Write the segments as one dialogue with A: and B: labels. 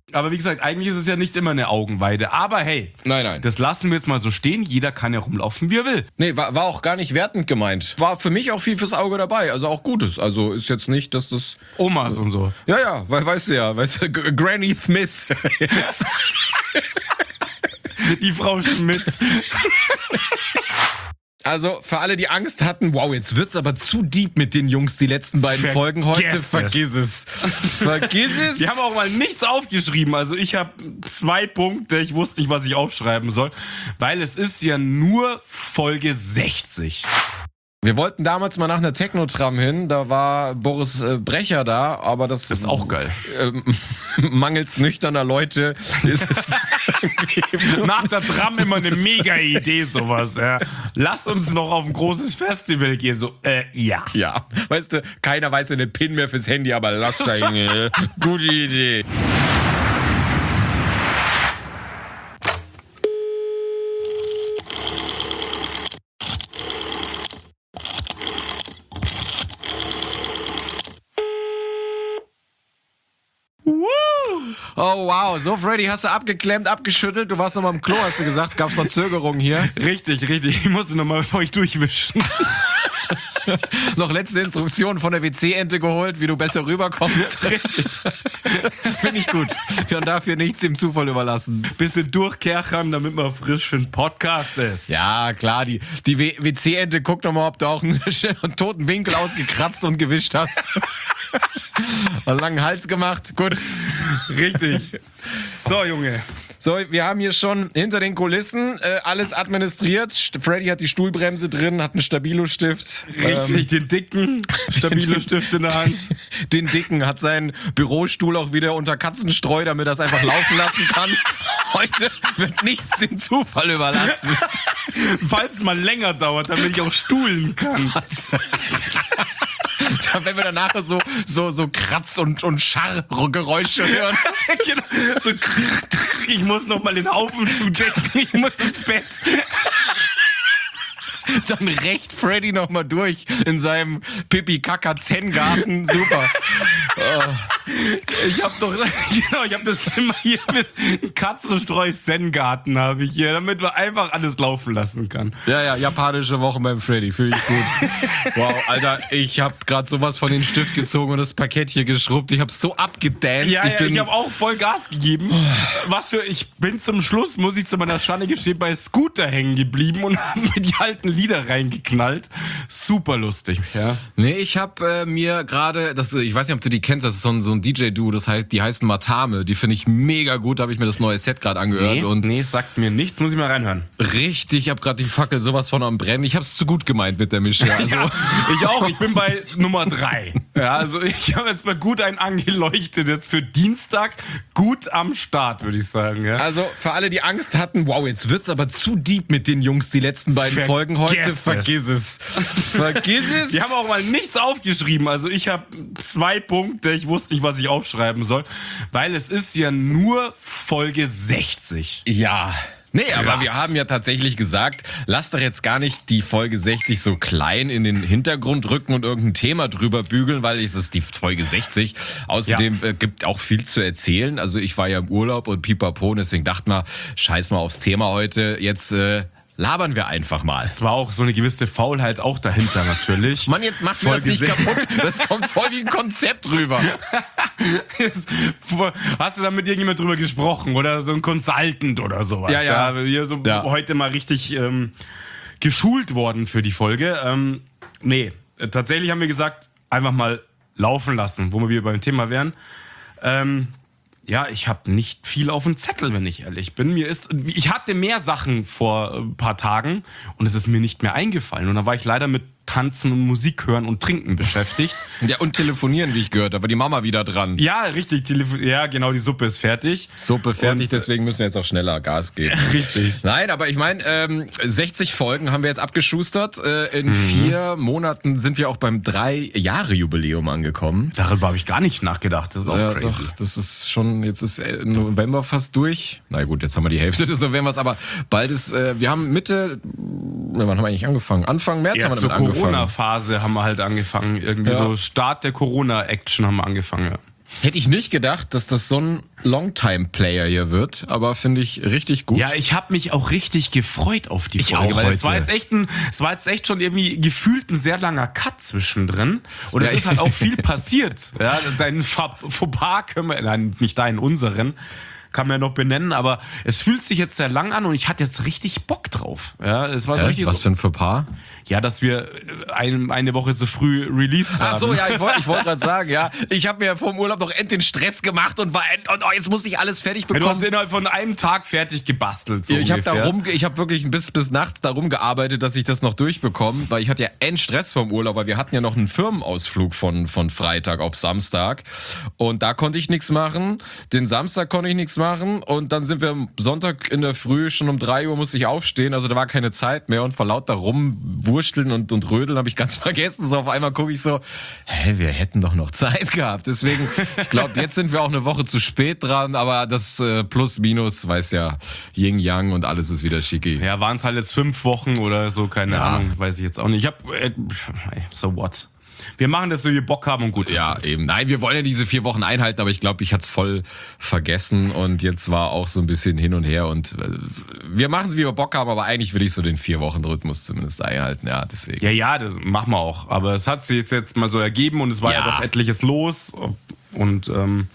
A: Aber wie gesagt, eigentlich ist es ja nicht immer eine Augenweide. Aber hey,
B: Nein.
A: das lassen wir jetzt mal so stehen. Jeder kann ja rumlaufen, wie er will.
B: Nee, war auch gar nicht wertend gemeint. War für mich auch viel fürs Auge dabei, also auch Gutes. Also ist jetzt nicht, dass das...
A: Omas und so.
B: Ja, weißt du, Granny Smith.
A: Die Frau Schmidt.
B: Also für alle, die Angst hatten, wow, jetzt wird's aber zu deep mit den Jungs, die letzten beiden Folgen heute. Vergiss es.
A: Die haben auch mal nichts aufgeschrieben. Also ich habe 2 Punkte. Ich wusste nicht, was ich aufschreiben soll. Weil es ist ja nur Folge 60.
B: Wir wollten damals mal nach einer Techno-Tram hin, da war Boris Brecher da, aber das
A: ist auch geil.
B: Mangels nüchterner Leute ist es
A: nach der Tram immer eine mega Idee, sowas. Ja. Lass uns noch auf ein großes Festival gehen. So, ja.
B: Ja, weißt du, keiner weiß eine PIN mehr fürs Handy, aber lass da hin. Gute Idee. Oh wow, so Freddy, hast du abgeklemmt, abgeschüttelt, du warst nochmal im Klo, hast du gesagt, gab's Verzögerungen hier?
A: Richtig, ich musste nochmal, bevor ich durchwischen.
B: Noch letzte Instruktionen von der WC-Ente geholt, wie du besser rüberkommst. Finde ich gut. Und dafür nichts dem Zufall überlassen.
A: Bisschen durchkerchern, damit man frisch für einen Podcast ist.
B: Ja, klar, die WC-Ente guckt nochmal, ob du auch einen toten Winkel ausgekratzt und gewischt hast. Einen langen Hals gemacht, gut.
A: Richtig. So, Junge.
B: So, wir haben hier schon hinter den Kulissen alles administriert. Freddy hat die Stuhlbremse drin, hat einen Stabilo-Stift.
A: Richtig, den dicken Stabilo-Stift in der Hand.
B: Den dicken, hat seinen Bürostuhl auch wieder unter Katzenstreu, damit er es einfach laufen lassen kann. Heute wird nichts dem Zufall überlassen.
A: Falls es mal länger dauert, damit ich auch stuhlen kann.
B: Wenn wir danach so Kratz- und Scharrgeräusche hören.
A: Genau. So, ich muss noch mal den Haufen zudecken, ich muss ins Bett.
B: Dann rächt Freddy noch mal durch in seinem Pipi-Kaka-Zen-Garten. Super.
A: Ich hab das Zimmer hier bis Katzenstreu-Zen-Garten habe ich hier, damit man einfach alles laufen lassen kann.
B: Ja, japanische Wochen beim Freddy, fühle ich gut. Wow, Alter, ich habe gerade sowas von den Stift gezogen und das Parkett hier geschrubbt. Ich habe so abgedanced.
A: Ja, ich habe auch voll Gas gegeben. Ich bin zum Schluss, muss ich zu meiner Schande gestehen, bei Scooter hängen geblieben und habe mir die alten Lieder reingeknallt. Super lustig. Ja.
B: Nee, ich habe mir gerade, ich weiß nicht, ob du die kennst, das ist so ein DJ-Duo, die heißen Matame. Die finde ich mega gut, da habe ich mir das neue Set gerade angehört.
A: Nee, sagt mir nichts, muss ich mal reinhören.
B: Richtig, ich habe gerade die Fackel sowas von am Brennen. Ich habe es zu gut gemeint mit der Mische. Also,
A: ja, ich auch, ich bin bei Nummer 3. Ja, also ich habe jetzt mal gut einen angeleuchtet, jetzt für Dienstag gut am Start, würde ich sagen. Ja.
B: Also für alle, die Angst hatten, wow, jetzt wird's aber zu deep mit den Jungs, die letzten beiden Folgen heute. Vergiss es.
A: Die haben auch mal nichts aufgeschrieben. Also ich habe 2 Punkte, ich wusste nicht, was ich aufschreiben soll, weil es ist ja nur Folge 60.
B: Ja. Nee,
A: Krass.
B: Aber wir haben ja tatsächlich gesagt, lass doch jetzt gar nicht die Folge 60 so klein in den Hintergrund rücken und irgendein Thema drüber bügeln, weil es ist die Folge 60. Außerdem gibt auch viel zu erzählen. Also ich war ja im Urlaub und pipapo, deswegen dachte mal, scheiß mal aufs Thema heute. Jetzt labern wir einfach mal.
A: Es war auch so eine gewisse Faulheit auch dahinter natürlich.
B: Mann, jetzt macht mir das nicht kaputt. Das kommt voll wie ein Konzept rüber.
A: Hast du da mit irgendjemand drüber gesprochen? Oder so ein Consultant oder sowas?
B: Ja.
A: Wir so heute mal richtig geschult worden für die Folge. Tatsächlich haben wir gesagt, einfach mal laufen lassen, wo wir wieder beim Thema wären. Ich habe nicht viel auf dem Zettel, wenn ich ehrlich bin. Ich hatte mehr Sachen vor ein paar Tagen und es ist mir nicht mehr eingefallen. Und dann war ich leider mit Tanzen und Musik hören und Trinken beschäftigt.
B: Ja, und telefonieren, wie ich gehört habe. Die Mama wieder dran.
A: Ja, richtig. Ja, genau, die Suppe ist fertig.
B: Deswegen müssen wir jetzt auch schneller Gas geben.
A: Richtig.
B: Nein, aber ich meine, 60 Folgen haben wir jetzt abgeschustert. In 4 Monaten sind wir auch beim 3-Jahre-Jubiläum angekommen.
A: Darüber habe ich gar nicht nachgedacht. Das ist auch crazy.
B: Doch, das ist schon, jetzt ist November fast durch. Na gut, jetzt haben wir die Hälfte des Novembers, aber bald ist, wir haben wann haben wir eigentlich angefangen? Anfang März haben wir damit angefangen.
A: Corona-Phase haben wir halt angefangen. Irgendwie so Start der Corona-Action haben wir angefangen. Ja.
B: Hätte ich nicht gedacht, dass das so ein Longtime-Player hier wird, aber finde ich richtig gut.
A: Ja, ich habe mich auch richtig gefreut auf die Folge.
B: auch
A: weil
B: heute.
A: es war jetzt echt schon irgendwie gefühlt ein sehr langer Cut zwischendrin. Und es ist halt auch viel passiert. Ja, deinen Fauxpas können wir, nein, nicht deinen, unseren, kann man ja noch benennen, aber es fühlt sich jetzt sehr lang an und ich hatte jetzt richtig Bock drauf. Ja, es war so richtig
B: was für ein Fauxpas?
A: Ja, dass wir eine Woche zu früh released haben.
B: Ach so, ja, ich wollte gerade sagen, ja. Ich habe mir vor dem Urlaub noch den Stress gemacht und jetzt muss ich alles fertig bekommen.
A: Du hast innerhalb von einem Tag fertig gebastelt. So
B: ich habe wirklich bis nachts darum gearbeitet, dass ich das noch durchbekomme, weil ich hatte ja Stress vom Urlaub, weil wir hatten ja noch einen Firmenausflug von Freitag auf Samstag und da konnte ich nichts machen. Den Samstag konnte ich nichts machen und dann sind wir am Sonntag in der Früh schon um 3 Uhr musste ich aufstehen, also da war keine Zeit mehr und vor lauter Rumwurschteln und Rödeln habe ich ganz vergessen. So auf einmal gucke ich so, wir hätten doch noch Zeit gehabt. Deswegen, ich glaube, jetzt sind wir auch eine Woche zu spät dran, aber das Plus, Minus, weiß ja, Yin, Yang und alles ist wieder schicki.
A: Ja, waren es halt jetzt 5 Wochen oder so, keine Ahnung, weiß ich jetzt auch nicht. So what? Wir machen das, so wie wir Bock haben und gut ist.
B: Ja, eben. Nein, wir wollen ja diese 4 Wochen einhalten, aber ich glaube, ich hatte es voll vergessen und jetzt war auch so ein bisschen hin und her und wir machen es, wie wir Bock haben, aber eigentlich will ich so den 4-Wochen-Rhythmus zumindest einhalten, ja, deswegen.
A: Ja, das machen wir auch, aber es hat sich jetzt mal so ergeben und es war ja doch etliches los und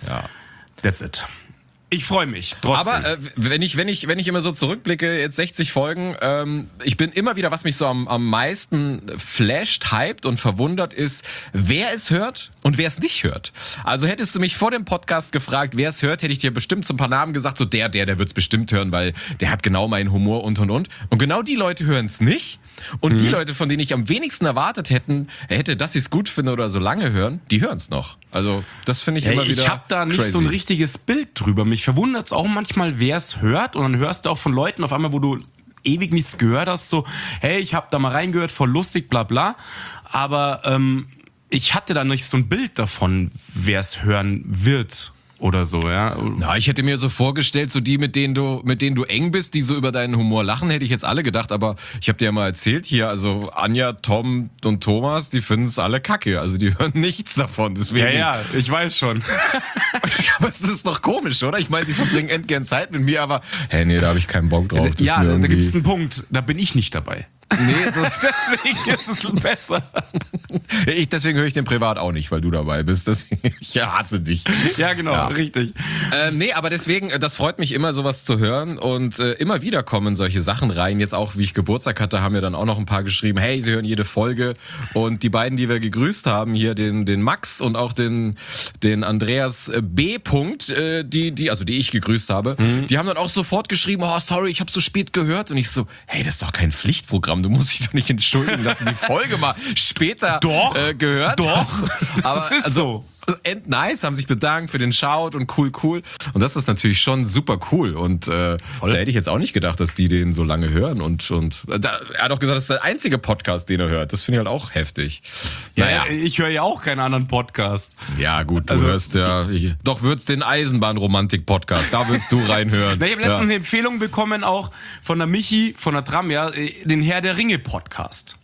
A: that's it. Ich freue mich trotzdem.
B: Aber wenn ich immer so zurückblicke, jetzt 60 Folgen, ich bin immer wieder, was mich so am meisten flasht, hypt und verwundert ist, wer es hört und wer es nicht hört. Also hättest du mich vor dem Podcast gefragt, wer es hört, hätte ich dir bestimmt so ein paar Namen gesagt, so der wird es bestimmt hören, weil der hat genau meinen Humor und. Und genau die Leute hören es nicht. Und die Leute, von denen ich am wenigsten erwartet hätte, dass sie es gut finden oder so lange hören, die hören es noch. Also das finde ich immer wieder
A: Ich habe da nicht
B: crazy.
A: so ein richtiges Bild drüber. Mich verwundert es auch manchmal, wer es hört. Und dann hörst du auch von Leuten auf einmal, wo du ewig nichts gehört hast, so, hey, ich habe da mal reingehört, voll lustig, bla bla. Aber ich hatte da nicht so ein Bild davon, wer es hören wird. Oder so, ja.
B: Na, ich hätte mir so vorgestellt, so die, mit denen du eng bist, die so über deinen Humor lachen, hätte ich jetzt alle gedacht, aber ich habe dir ja mal erzählt hier, also Anja, Tom und Thomas, die finden es alle kacke, also die hören nichts davon, deswegen.
A: Ja, ich weiß schon.
B: Aber es ist doch komisch, oder? Ich meine, sie verbringen endgern Zeit mit mir, aber nee, da habe ich keinen Bock drauf.
A: Ja, da gibt es einen Punkt, da bin ich nicht dabei.
B: Nee,
A: deswegen ist es besser.
B: Deswegen höre ich den privat auch nicht, weil du dabei bist. Deswegen, ich hasse dich.
A: Ja, genau, richtig.
B: Nee, aber deswegen, das freut mich immer, sowas zu hören. Und immer wieder kommen solche Sachen rein. Jetzt auch, wie ich Geburtstag hatte, haben mir dann auch noch ein paar geschrieben, hey, sie hören jede Folge. Und die beiden, die wir gegrüßt haben, hier den Max und auch den Andreas B. die ich gegrüßt habe, die haben dann auch sofort geschrieben, oh, sorry, ich habe so spät gehört. Und ich so, hey, das ist doch kein Pflichtprogramm. Du musst dich doch nicht entschuldigen, dass du die Folge mal später gehört hast. Aber
A: das ist so.
B: Nice, haben sich bedankt für den Shout und cool. Und das ist natürlich schon super cool. Und da hätte ich jetzt auch nicht gedacht, dass die den so lange hören. Und er hat auch gesagt, das ist der einzige Podcast, den er hört. Das finde ich halt auch heftig.
A: Ja, ich höre ja auch keinen anderen Podcast.
B: Ja, gut, du hörst ja. Doch würdest den Eisenbahnromantik-Podcast, da würdest du reinhören.
A: Ich habe letztens eine Empfehlung bekommen, auch von der Michi, von der Tram, den Herr der Ringe-Podcast.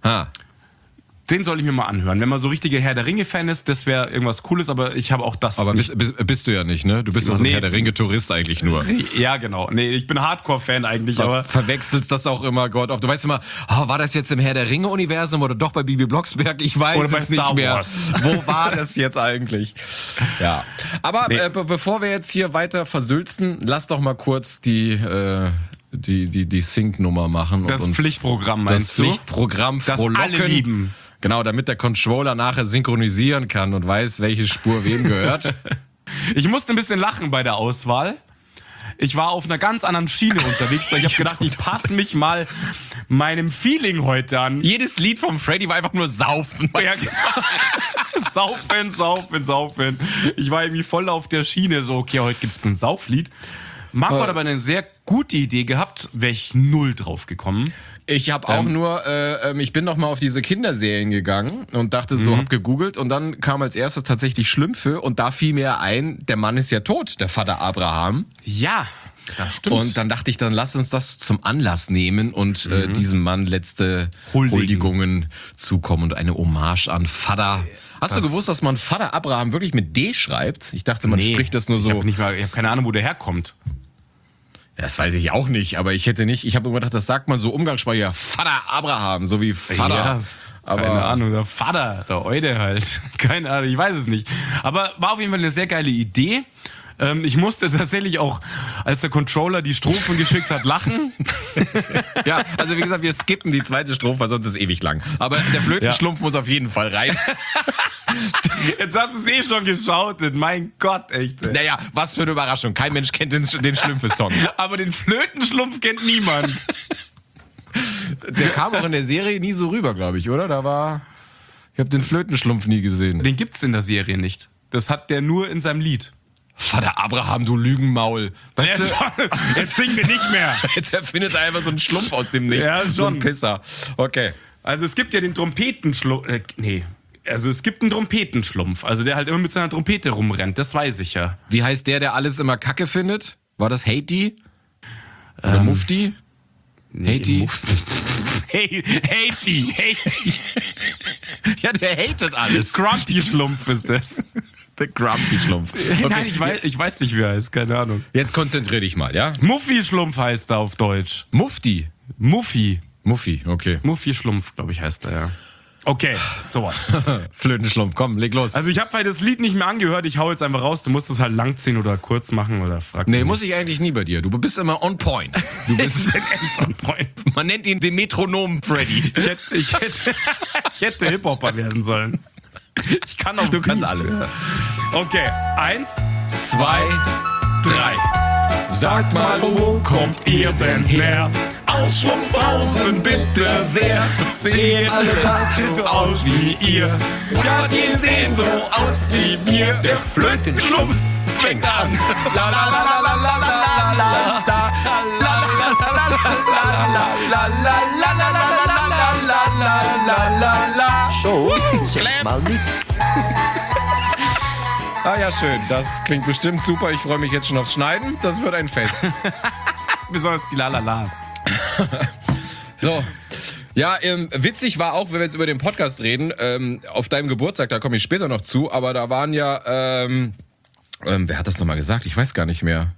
A: Den soll ich mir mal anhören. Wenn man so richtiger Herr der Ringe-Fan ist, das wäre irgendwas Cooles, aber ich habe auch das
B: aber
A: nicht.
B: Bist du ja nicht, ne? Du bist ja so ein Herr der Ringe-Tourist eigentlich nur.
A: Ja, genau. Nee, ich bin Hardcore-Fan eigentlich, aber...
B: Verwechselst das auch immer, Gott. Du weißt immer, war das jetzt im Herr der Ringe-Universum oder doch bei Bibi Blocksberg? Ich weiß es nicht mehr. Wo war das jetzt eigentlich? Ja. Aber bevor wir jetzt hier weiter versülzen, lass doch mal kurz die Sync-Nummer machen.
A: Das Pflichtprogramm, meinst du?
B: Das Pflichtprogramm frohlocken.
A: Das alle lieben.
B: Genau, damit der Controller nachher synchronisieren kann und weiß, welche Spur wem gehört.
A: Ich musste ein bisschen lachen bei der Auswahl. Ich war auf einer ganz anderen Schiene unterwegs, weil ich habe gedacht, ich passe mich mal meinem Feeling heute an.
B: Jedes Lied vom Freddy war einfach nur Saufen.
A: Ja, Saufen. Ich war irgendwie voll auf der Schiene, so, okay, heute gibt's ein Sauflied. Marco hat aber eine sehr gute Idee gehabt, wäre ich null drauf gekommen.
B: Ich habe auch nur, ich bin noch mal auf diese Kinderserien gegangen und dachte so, hab gegoogelt und dann kam als erstes tatsächlich Schlümpfe und da fiel mir ein, der Mann ist ja tot, der Vater Abraham.
A: Ja, das stimmt.
B: Und dann dachte ich, dann lass uns das zum Anlass nehmen und diesem Mann letzte Huldigungen zukommen und eine Hommage an Vater Hast du gewusst, dass man Vater Abraham wirklich mit D schreibt? Ich dachte, man spricht das nur so.
A: Ich habe keine Ahnung, wo der herkommt.
B: Das weiß ich auch nicht, aber ich habe immer gedacht, das sagt man so umgangssprachlich, Vater Abraham, so wie Vater.
A: Ja,
B: aber
A: keine Ahnung, der Vater, der Eude halt. Keine Ahnung, ich weiß es nicht. Aber war auf jeden Fall eine sehr geile Idee. Ich musste tatsächlich auch, als der Controller die Strophen geschickt hat, lachen.
B: Ja, also wie gesagt, wir skippen die zweite Strophe, weil sonst ist es ewig lang. Aber der Flötenschlumpf muss auf jeden Fall rein.
A: Jetzt hast du es eh schon geschautet. Mein Gott, echt.
B: Naja, was für eine Überraschung. Kein Mensch kennt den Schlümpfe-Song.
A: Aber den Flötenschlumpf kennt niemand.
B: Der kam auch in der Serie nie so rüber, glaube ich, oder? Ich habe den Flötenschlumpf nie gesehen.
A: Den gibt's in der Serie nicht. Das hat der nur in seinem Lied.
B: Vater Abraham, du Lügenmaul. Weißt du,
A: jetzt singen wir nicht mehr.
B: Jetzt erfindet er einfach so einen Schlumpf aus dem Nichts.
A: Ja,
B: so ein Pisser. Okay.
A: Also es gibt ja den Trompetenschlumpf. Also es gibt einen Trompetenschlumpf. Also der halt immer mit seiner Trompete rumrennt. Das weiß ich ja.
B: Wie heißt der alles immer Kacke findet? War das Haiti? Oder Mufti? Haiti?
A: Haiti.
B: Ja, der hatet alles.
A: Grumpy-Schlumpf ist das.
B: Der Grumpy-Schlumpf. Okay.
A: Nein, ich weiß nicht, wie er heißt. Keine Ahnung.
B: Jetzt konzentrier dich mal, ja?
A: Muffi-Schlumpf heißt er auf Deutsch.
B: Mufti?
A: Muffi,
B: okay.
A: Muffi-Schlumpf, glaube ich, heißt er, ja. Okay, so was.
B: Flötenschlumpf, komm, leg los.
A: Also ich habe das Lied nicht mehr angehört, ich hau jetzt einfach raus. Du musst es halt langziehen oder kurz machen oder frag.
B: Nee, muss ich eigentlich nie bei dir. Du bist immer on point. Du bist
A: on point.
B: Man nennt ihn den Metronom Freddy.
A: Ich hätte Hip-Hopper werden sollen. Ich kann auch.
B: Du kannst alles.
A: Okay, 1,
B: 2,
A: 3. Sagt mal, wo kommt ihr denn her? Aus Schlumpfhausen, bitte sehr. Sehen alle so aus wie ihr. Ja, die sehen so aus wie wir. Der Flötenschlumpf fängt an. La la la la la la la la la la.
C: So, zählt mal mit.
B: Ah ja, schön. Das klingt bestimmt super. Ich freue mich jetzt schon aufs Schneiden. Das wird ein Fest.
A: Besonders die Lalalas.
B: So. Ja, witzig war auch, wenn wir jetzt über den Podcast reden, auf deinem Geburtstag, da komme ich später noch zu, aber da waren ja, wer hat das nochmal gesagt? Ich weiß gar nicht mehr.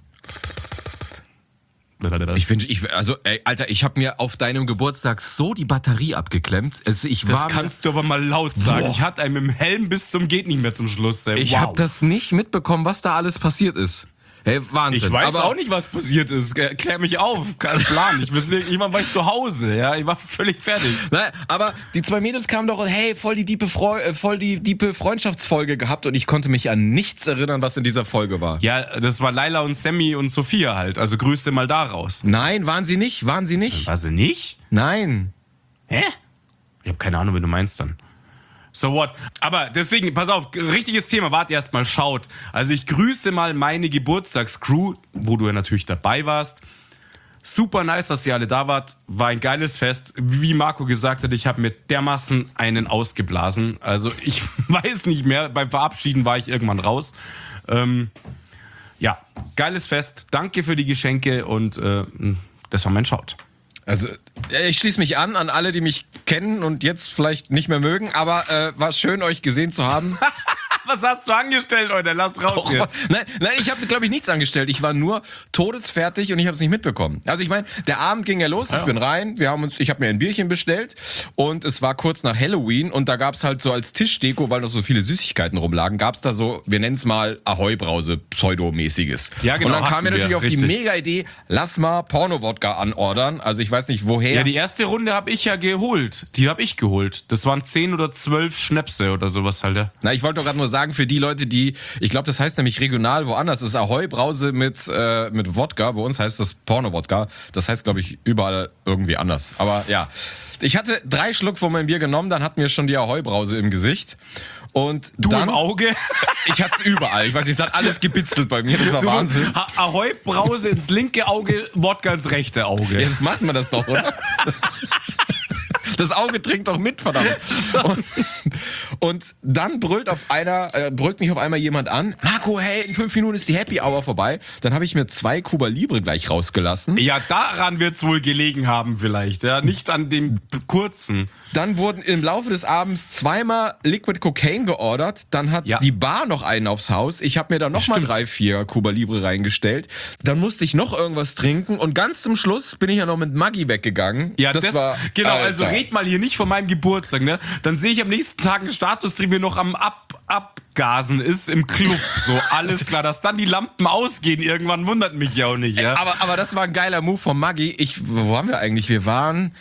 B: Alter, ich habe mir auf deinem Geburtstag so die Batterie abgeklemmt. Also
A: das kannst du aber mal laut sagen. Boah. Ich hatte einen mit dem Helm bis zum geht nicht mehr zum Schluss. Ey.
B: Ich habe das nicht mitbekommen, was da alles passiert ist. Hey, Wahnsinn.
A: Ich weiß auch nicht, was passiert ist. Klär mich auf. Kein Plan. Irgendwann war ich zu Hause. Ja, ich war völlig fertig.
B: Nein, aber die zwei Mädels kamen doch, hey, voll die diepe Freundschaftsfolge gehabt und ich konnte mich an nichts erinnern, was in dieser Folge war.
A: Ja, das war Laila und Sammy und Sophia halt. Also grüßte mal da raus.
B: Nein, waren sie nicht?
A: War sie nicht?
B: Nein.
A: Hä? Ich habe keine Ahnung, wie du meinst dann. So what? Aber deswegen, pass auf, richtiges Thema, warte erst mal, schaut. Also ich grüße mal meine Geburtstagscrew, wo du ja natürlich dabei warst. Super nice, dass ihr alle da wart. War ein geiles Fest. Wie Marco gesagt hat, ich habe mir dermaßen einen ausgeblasen. Also ich weiß nicht mehr, beim Verabschieden war ich irgendwann raus. Ja, geiles Fest. Danke für die Geschenke und das war mein Shout.
B: Also ich schließe mich an alle, die mich kennen und jetzt vielleicht nicht mehr mögen, aber war schön, euch gesehen zu haben.
A: Was hast du angestellt, heute? Lass raus jetzt.
B: Nein, ich habe, glaube ich, nichts angestellt. Ich war nur todesfertig und ich habe es nicht mitbekommen. Also ich meine, der Abend ging ja los, ich bin rein, ich habe mir ein Bierchen bestellt und es war kurz nach Halloween und da gab es halt so als Tischdeko, weil noch so viele Süßigkeiten rumlagen, gab es da so, wir nennen es mal Ahoi-Brause, Pseudo-mäßiges.
A: Ja, genau.
B: Und dann kam mir natürlich auf die Mega-Idee, lass mal Porno-Wodka anordern. Also ich weiß nicht, woher.
A: Ja, die erste Runde habe ich ja geholt. Die habe ich geholt. Das waren 10 oder 12 Schnäpse oder sowas halt. Ja.
B: Na, ich wollte doch gerade nur sagen, für die Leute, die, ich glaube, das heißt nämlich regional woanders, das ist Ahoi-Brause mit Wodka, bei uns heißt das Porno-Wodka, das heißt, glaube ich, überall irgendwie anders. Aber ja, ich hatte 3 Schluck von meinem Bier genommen, dann hatten wir schon die Ahoi-Brause im Gesicht. Und
A: du
B: dann,
A: im Auge?
B: Ich hatte es überall. Ich weiß nicht, es hat alles gebitzelt bei mir. Das war Wahnsinn.
A: Ahoi-Brause ins linke Auge, Wodka ins rechte Auge.
B: Jetzt macht man das doch, oder? Das Auge trinkt doch mit, verdammt. Und dann brüllt mich auf einmal jemand an. Marco, hey, in 5 Minuten ist die Happy Hour vorbei. Dann habe ich mir 2 Cuba Libre gleich rausgelassen.
A: Ja, daran wird es wohl gelegen haben vielleicht, ja, nicht an dem kurzen.
B: Dann wurden im Laufe des Abends 2-mal Liquid Cocaine geordert. Dann hat die Bar noch einen aufs Haus. Ich habe mir da nochmal 3, 4 Cuba Libre reingestellt. Dann musste ich noch irgendwas trinken. Und ganz zum Schluss bin ich ja noch mit Maggi weggegangen.
A: Ja, das war... Genau, Alter. Also red mal hier nicht von meinem Geburtstag, ne? Dann sehe ich am nächsten Tag einen Status, den wir noch am Abgasen ist im Club. So, alles klar. Dass dann die Lampen ausgehen irgendwann, wundert mich ja auch nicht, ja?
B: Aber das war ein geiler Move von Maggi. Wo waren wir eigentlich? Wir waren...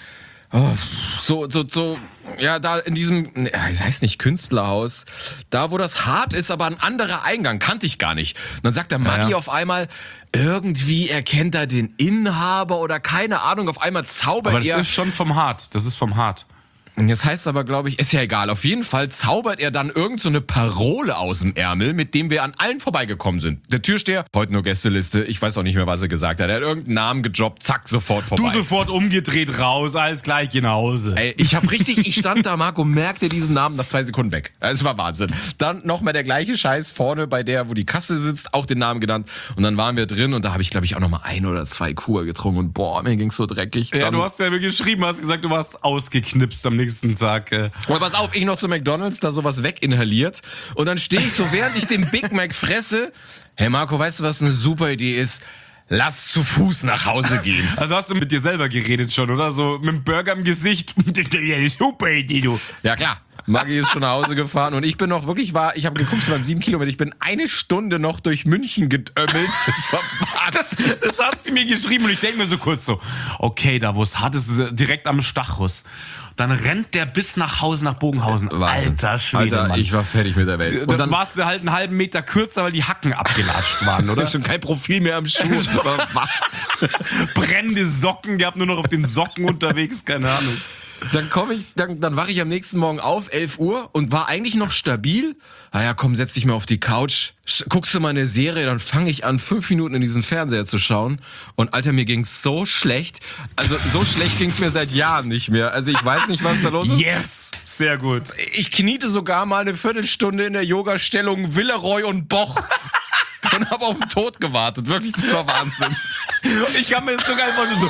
B: ja, da in diesem, das heißt nicht Künstlerhaus, da wo das hart ist, aber ein anderer Eingang, kannte ich gar nicht. Und dann sagt der Maggi auf einmal, irgendwie erkennt er den Inhaber oder keine Ahnung, auf einmal zaubert er.
A: Aber das ist schon vom Hart, das ist vom Hart.
B: Das heißt aber, glaube ich, ist ja egal. Auf jeden Fall zaubert er dann irgend so eine Parole aus dem Ärmel, mit dem wir an allen vorbeigekommen sind. Der Türsteher, heute nur Gästeliste, ich weiß auch nicht mehr, was er gesagt hat. Er hat irgendeinen Namen gedroppt, zack, sofort vorbei.
A: Du sofort umgedreht raus, alles gleich, geh nach Hause.
B: Ey, ich stand da, Marco, merkte diesen Namen nach 2 Sekunden weg. Es war Wahnsinn. Dann nochmal der gleiche Scheiß vorne bei der, wo die Kasse sitzt, auch den Namen genannt. Und dann waren wir drin und da habe ich, glaube ich, auch nochmal 1 oder 2 Kur getrunken und boah, mir ging's so dreckig.
A: Ja, du hast ja mir geschrieben, hast gesagt, du warst ausgeknipst am nächsten Tag.
B: Und pass auf, ich noch zu McDonald's, da sowas weginhaliert. Und dann stehe ich so, während ich den Big Mac fresse. Hey Marco, weißt du, was eine super Idee ist? Lass zu Fuß nach Hause gehen.
A: Also hast du mit dir selber geredet schon, oder? So mit dem Burger im Gesicht. Super Idee, du.
B: Ja, klar. Maggi ist schon nach Hause gefahren und ich bin noch wirklich, ich habe geguckt, es waren 7 Kilometer, ich bin 1 Stunde noch durch München geömmelt.
A: Das hast du mir geschrieben und ich denke mir so kurz so, okay, da wo es hart ist, ist direkt am Stachus. Dann rennt der bis nach Hause, nach Bogenhausen.
B: Wahnsinn.
A: Alter Schwede,
B: Alter,
A: Mann.
B: ich war fertig mit der Welt.
A: Und dann warst du halt einen halben Meter kürzer, weil die Hacken abgelatscht waren, oder?
B: Schon kein Profil mehr am Schuh.
A: Brennende Socken gehabt, nur noch auf den Socken unterwegs, keine Ahnung.
B: Dann wache ich am nächsten Morgen auf, 11 Uhr und war eigentlich noch stabil. Naja, komm, setz dich mal auf die Couch, guckst du mal eine Serie, dann fange ich an, 5 Minuten in diesen Fernseher zu schauen. Und Alter, mir ging's so schlecht. Also so schlecht ging's mir seit Jahren nicht mehr. Also ich weiß nicht, was da los ist.
A: Yes! Sehr gut.
B: Ich kniete sogar mal eine Viertelstunde in der Yoga-Stellung Villeroy und Boch. Und habe auf den Tod gewartet. Wirklich, das war Wahnsinn.
A: Ich kann mir jetzt sogar einfach nur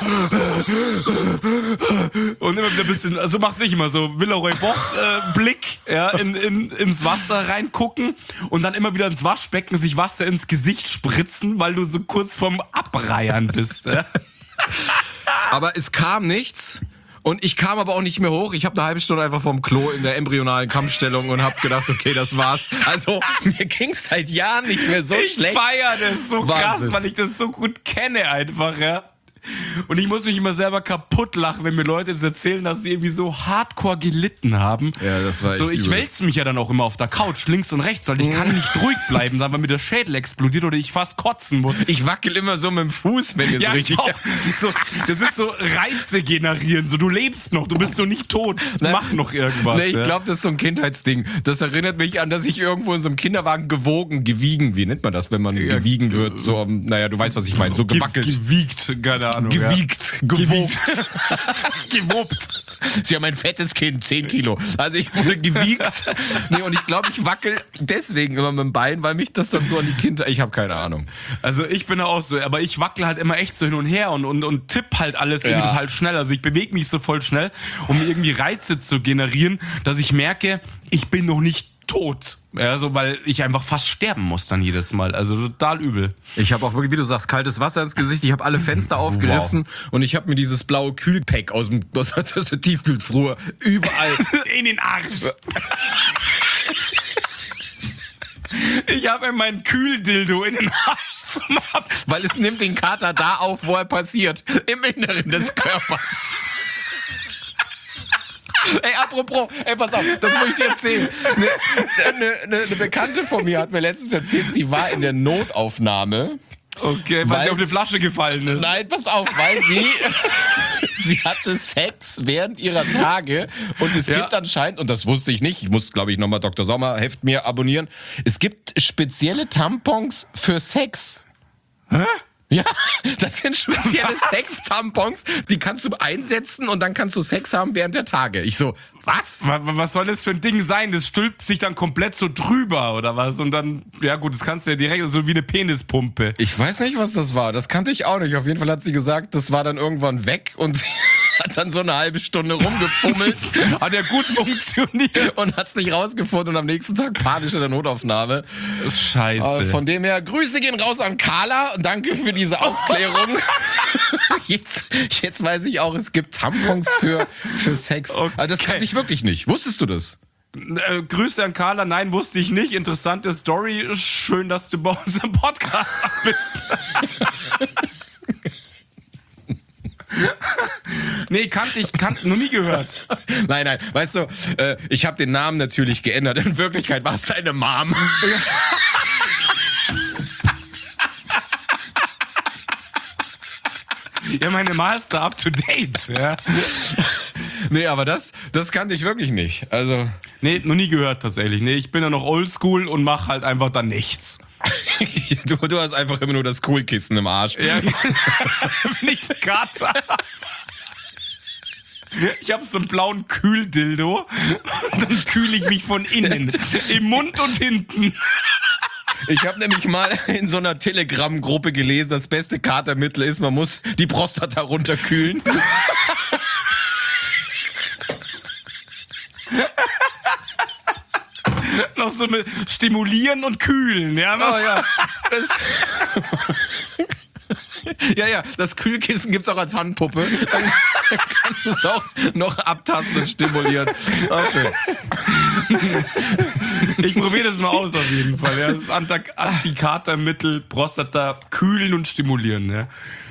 A: so und immer wieder ein bisschen, also mach's ich immer so Villeroy Boch Blick, ja, ins Wasser reingucken und dann immer wieder ins Waschbecken sich Wasser ins Gesicht spritzen, weil du so kurz vorm Abreiern bist. Ja.
B: Aber es kam nichts. Und ich kam aber auch nicht mehr hoch. Ich habe eine halbe Stunde einfach vom Klo in der embryonalen Kampfstellung und habe gedacht, okay, das war's. Also mir ging's seit Jahren nicht mehr so schlecht.
A: Ich feier das so
B: Wahnsinn.
A: krass, weil ich das so gut kenne einfach, ja. Und ich muss mich immer selber kaputt lachen, wenn mir Leute das erzählen, dass sie irgendwie so hardcore gelitten haben.
B: Ja, das war echt
A: so, ich
B: übel.
A: wälze mich ja dann auch immer auf der Couch, links und rechts, weil ich kann nicht ruhig bleiben, weil mir der Schädel explodiert oder ich fast kotzen muss.
B: Ich wackel immer so mit dem Fuß, wenn ihr so richtig...
A: So, das ist so Reize generieren, so du lebst noch, du bist noch nicht tot, mach noch irgendwas.
B: Nee, ich glaube, das ist so ein Kindheitsding. Das erinnert mich an, dass ich irgendwo in so einem Kinderwagen gewiegen, wie nennt man das, wenn man gewiegen wird? So, naja, du weißt, was ich meine, so gewackelt.
A: Gewiegt, keine Ahnung.
B: Gewiegt, gewogt.
A: Gewobt.
B: Sie haben ein fettes Kind, 10 Kilo. Also ich wurde gewiegt. Nee, und ich glaube, ich wackel deswegen immer mit dem Bein, weil mich das dann so an die Kinder... Ich habe keine Ahnung.
A: Also ich bin auch so, aber ich wackel halt immer echt so hin und her und tipp halt alles irgendwie total schnell. Also ich bewege mich so voll schnell, um irgendwie Reize zu generieren, dass ich merke, ich bin noch nicht tot. Ja, so, weil ich einfach fast sterben muss dann jedes Mal. Also total übel.
B: Ich habe auch wirklich, wie du sagst, kaltes Wasser ins Gesicht. Ich habe alle Fenster aufgerissen und ich habe mir dieses blaue Kühlpack aus der Tiefkühltruhe überall
A: in den Arsch. Ich habe mir meinen Kühldildo in den Arsch zum
B: weil es nimmt den Kater da auf, wo er passiert. Im Inneren des Körpers. Ey, apropos, pass auf, das muss ich dir erzählen. Eine Bekannte von mir hat mir letztens erzählt, sie war in der Notaufnahme.
A: Okay, weil sie auf eine Flasche gefallen ist.
B: Nein, pass auf, weil sie hatte Sex während ihrer Tage und es gibt anscheinend, und das wusste ich nicht, ich muss, glaube ich, nochmal Dr. Sommerheft mir abonnieren, es gibt spezielle Tampons für Sex.
A: Hä?
B: Ja, das sind spezielle Sex-Tampons, die kannst du einsetzen und dann kannst du Sex haben während der Tage. Ich so, was?
A: Was soll das für ein Ding sein? Das stülpt sich dann komplett so drüber oder was? Und dann, ja gut, das kannst du ja direkt, so wie eine Penispumpe.
B: Ich weiß nicht, was das war. Das kannte ich auch nicht. Auf jeden Fall hat sie gesagt, das war dann irgendwann weg und sie hat dann so eine halbe Stunde rumgefummelt.
A: Hat ja gut funktioniert.
B: Und hat's nicht rausgefunden und am nächsten Tag panisch in der Notaufnahme.
A: Das ist scheiße.
B: Von dem her, Grüße gehen raus an Carla. Danke für diese Aufklärung. Jetzt weiß ich auch, es gibt Tampons für Sex.
A: Okay.
B: Also das kannte ich wirklich nicht. Wusstest du das?
A: Grüße an Carla. Nein, wusste ich nicht. Interessante Story. Schön, dass du bei uns im Podcast bist. Nee, noch nie gehört.
B: Nein. Weißt du, ich habe den Namen natürlich geändert. In Wirklichkeit war es deine Mom.
A: Ja, meine Master up to date. Ja.
B: Nee, aber das kannte ich wirklich nicht. Also.
A: Nee, noch nie gehört tatsächlich. Nee, ich bin ja noch oldschool und mache halt einfach dann nichts.
B: Du hast einfach immer nur das Coolkissen im Arsch.
A: Ja, wenn ich einen Kater hab. Ich habe so einen blauen Kühldildo und dann kühle ich mich von innen. Im Mund und hinten.
B: Ich habe nämlich mal in so einer Telegram-Gruppe gelesen, das beste Katermittel ist, man muss die Prostata runterkühlen.
A: Noch so eine stimulieren und kühlen, ja.
B: Oh ja. Ja, das Kühlkissen gibt's auch als Handpuppe. Dann kannst du es auch noch abtasten und stimulieren. Oh, schön.
A: Ich probiere das mal aus auf jeden Fall. Ja. Das ist Antikatermittel, Prostata, kühlen und stimulieren. Ja.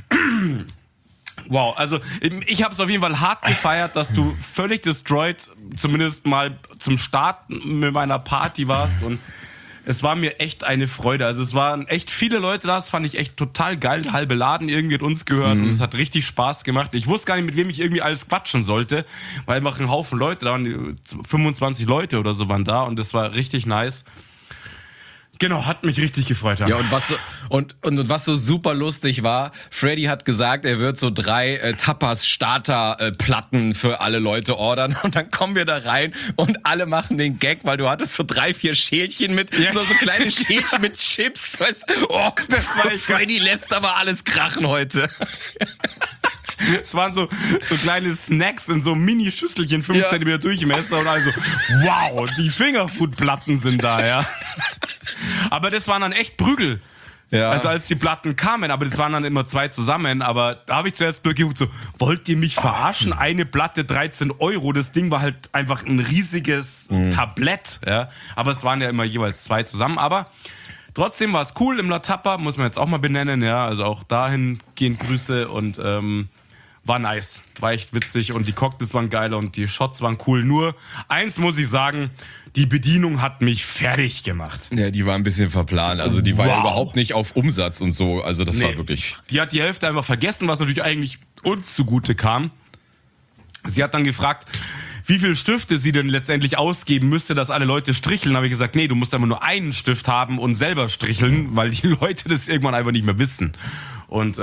A: Wow, also ich habe es auf jeden Fall hart gefeiert, dass du völlig destroyed, zumindest mal zum Start mit meiner Party warst und es war mir echt eine Freude. Also es waren echt viele Leute da, das fand ich echt total geil. Der halbe Laden irgendwie hat uns gehört und es hat richtig Spaß gemacht. Ich wusste gar nicht, mit wem ich irgendwie alles quatschen sollte, weil einfach ein Haufen Leute, da waren 25 Leute oder so waren da und das war richtig nice. Genau, hat mich richtig gefreut.
B: Ja, und was so super lustig war, Freddy hat gesagt, er wird so 3 Tapas-Starter-Platten für alle Leute ordern und dann kommen wir da rein und alle machen den Gag, weil du hattest so 3, 4 Schälchen mit, so kleine Schälchen mit Chips, weißt du? Oh, das war Freddy lässt aber alles krachen heute.
A: Es waren so kleine Snacks in so Mini-Schüsselchen, 5 cm Durchmesser und also, wow, die Fingerfood-Platten sind da, ja. Aber das waren dann echt Prügel. Ja. Also als die Platten kamen, aber das waren dann immer 2 zusammen, aber da habe ich zuerst geguckt, so, wollt ihr mich verarschen? Eine Platte 13 €, das Ding war halt einfach ein riesiges Tablett, ja. Aber es waren ja immer jeweils 2 zusammen, aber trotzdem war es cool im La Tapa, muss man jetzt auch mal benennen, ja, also auch dahin gehen Grüße und war nice, war echt witzig und die Cocktails waren geil und die Shots waren cool. Nur eins muss ich sagen, die Bedienung hat mich fertig gemacht.
B: Ja, die war ein bisschen verplant, also die war ja überhaupt nicht auf Umsatz und so, also das war wirklich...
A: Die hat die Hälfte einfach vergessen, was natürlich eigentlich uns zugute kam. Sie hat dann gefragt, wie viele Stifte sie denn letztendlich ausgeben müsste, dass alle Leute stricheln. Da habe ich gesagt, nee, du musst einfach nur einen Stift haben und selber stricheln, weil die Leute das irgendwann einfach nicht mehr wissen. Und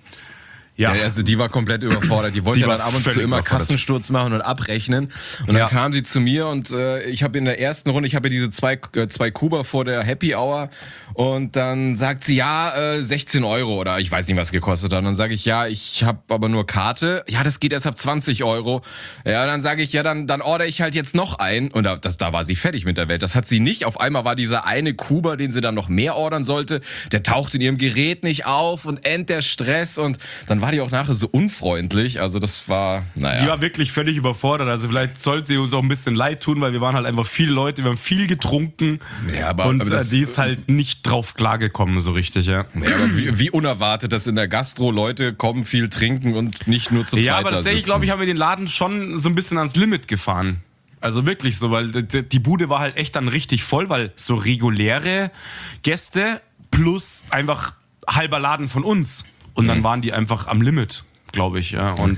A: ja,
B: also die war komplett überfordert. Die wollte ja dann ab und zu immer Kassensturz machen und abrechnen. Und dann kam sie zu mir und ich habe in der ersten Runde, ich habe ja diese 2 Kuba vor der Happy Hour und dann sagt sie, 16 € oder ich weiß nicht, was gekostet hat. Und dann sage ich, ja, ich habe aber nur Karte. Ja, das geht erst ab 20 €. Ja, dann sage ich, ja, dann ordere ich halt jetzt noch ein. Und da war sie fertig mit der Welt. Das hat sie nicht. Auf einmal war dieser eine Kuba, den sie dann noch mehr ordern sollte, der taucht in ihrem Gerät nicht auf und der Stress und dann war die auch nachher so unfreundlich, also das war, naja.
A: Die war wirklich völlig überfordert, also vielleicht sollte sie uns auch ein bisschen leid tun, weil wir waren halt einfach viele Leute, wir haben viel getrunken aber die ist halt nicht drauf klargekommen so richtig, ja.
B: Ja, aber wie unerwartet, dass in der Gastro Leute kommen, viel trinken und nicht nur zu zweit.
A: Ja, aber tatsächlich, glaube ich, haben wir den Laden schon so ein bisschen ans Limit gefahren. Also wirklich so, weil die Bude war halt echt dann richtig voll, weil so reguläre Gäste plus einfach halber Laden von uns. Und dann waren die einfach am Limit, glaube ich. Ja. Und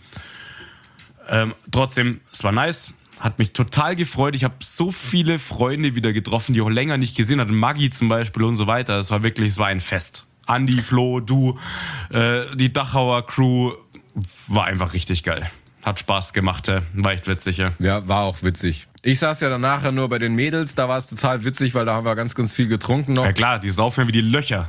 A: trotzdem, es war nice, hat mich total gefreut. Ich habe so viele Freunde wieder getroffen, die ich auch länger nicht gesehen hatte. Maggi zum Beispiel und so weiter. Es war ein Fest. Andi, Flo, du, die Dachauer Crew, war einfach richtig geil. Hat Spaß gemacht, war echt witzig.
B: Ja, war auch witzig. Ich saß ja dann nachher nur bei den Mädels, da war es total witzig, weil da haben wir ganz, ganz viel getrunken noch.
A: Ja klar, die saufen ja wie die Löcher.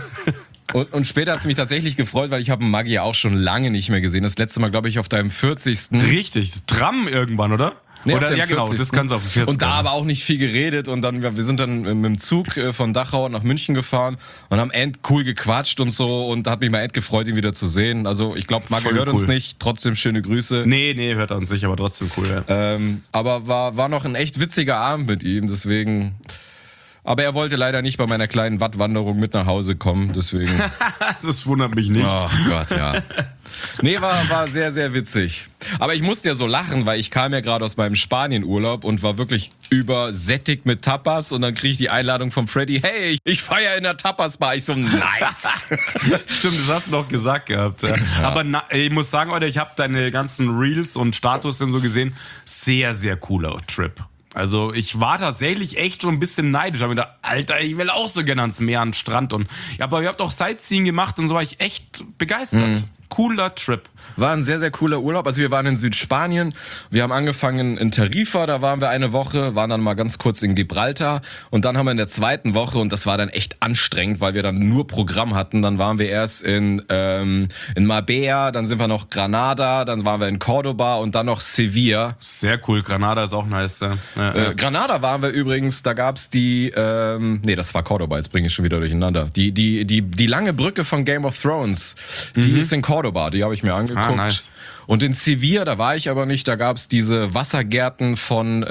B: Und später hat es mich tatsächlich gefreut, weil ich habe Maggi ja auch schon lange nicht mehr gesehen. Das letzte Mal, glaube ich, auf deinem 40.
A: Richtig, Tram irgendwann, oder?
B: Nee,
A: oder ja, genau,
B: 40.
A: das kann's auf dem 40.
B: Und da aber auch nicht viel geredet und dann, wir sind dann mit dem Zug von Dachau nach München gefahren und haben cool gequatscht und so und hat mich mal gefreut, ihn wieder zu sehen. Also ich glaube, Maggi hört uns nicht, trotzdem schöne Grüße.
A: Nee, hört er uns nicht, aber trotzdem cool, ja.
B: Aber war noch ein echt witziger Abend mit ihm, deswegen... Aber er wollte leider nicht bei meiner kleinen Wattwanderung mit nach Hause kommen, deswegen...
A: Das wundert mich nicht.
B: Oh Gott, ja. Nee, war sehr, sehr witzig. Aber ich musste ja so lachen, weil ich kam ja gerade aus meinem Spanienurlaub und war wirklich übersättigt mit Tapas und dann kriege ich die Einladung von Freddy, hey, ich feiere in der Tapas-Bar. Ich so, nice.
A: Stimmt, das hast du noch gesagt gehabt. Ja. Aber ich muss sagen, Alter, ich habe deine ganzen Reels und Status und so gesehen. Sehr, sehr cooler Trip. Also ich war tatsächlich echt schon ein bisschen neidisch. Ich habe mir gedacht, Alter, ich will auch so gerne ans Meer, an den Strand. Und ja, aber ihr habt auch Sightseeing gemacht und so war ich echt begeistert. Cooler Trip.
B: War ein sehr, sehr cooler Urlaub. Also wir waren in Südspanien. Wir haben angefangen in Tarifa, da waren wir eine Woche, waren dann mal ganz kurz in Gibraltar. Und dann haben wir in der zweiten Woche, und das war dann echt anstrengend, weil wir dann nur Programm hatten. Dann waren wir erst in Marbella, dann sind wir noch Granada, dann waren wir in Cordoba und dann noch Sevilla.
A: Sehr cool, Granada ist auch nice. Ja.
B: Granada waren wir übrigens, da gab's die, das war Cordoba, jetzt bringe ich schon wieder durcheinander. Die lange Brücke von Game of Thrones, die ist in Cordoba, die habe ich mir angeguckt.
A: Nice.
B: Und in Sevilla, da war ich aber nicht, da gab's diese Wassergärten von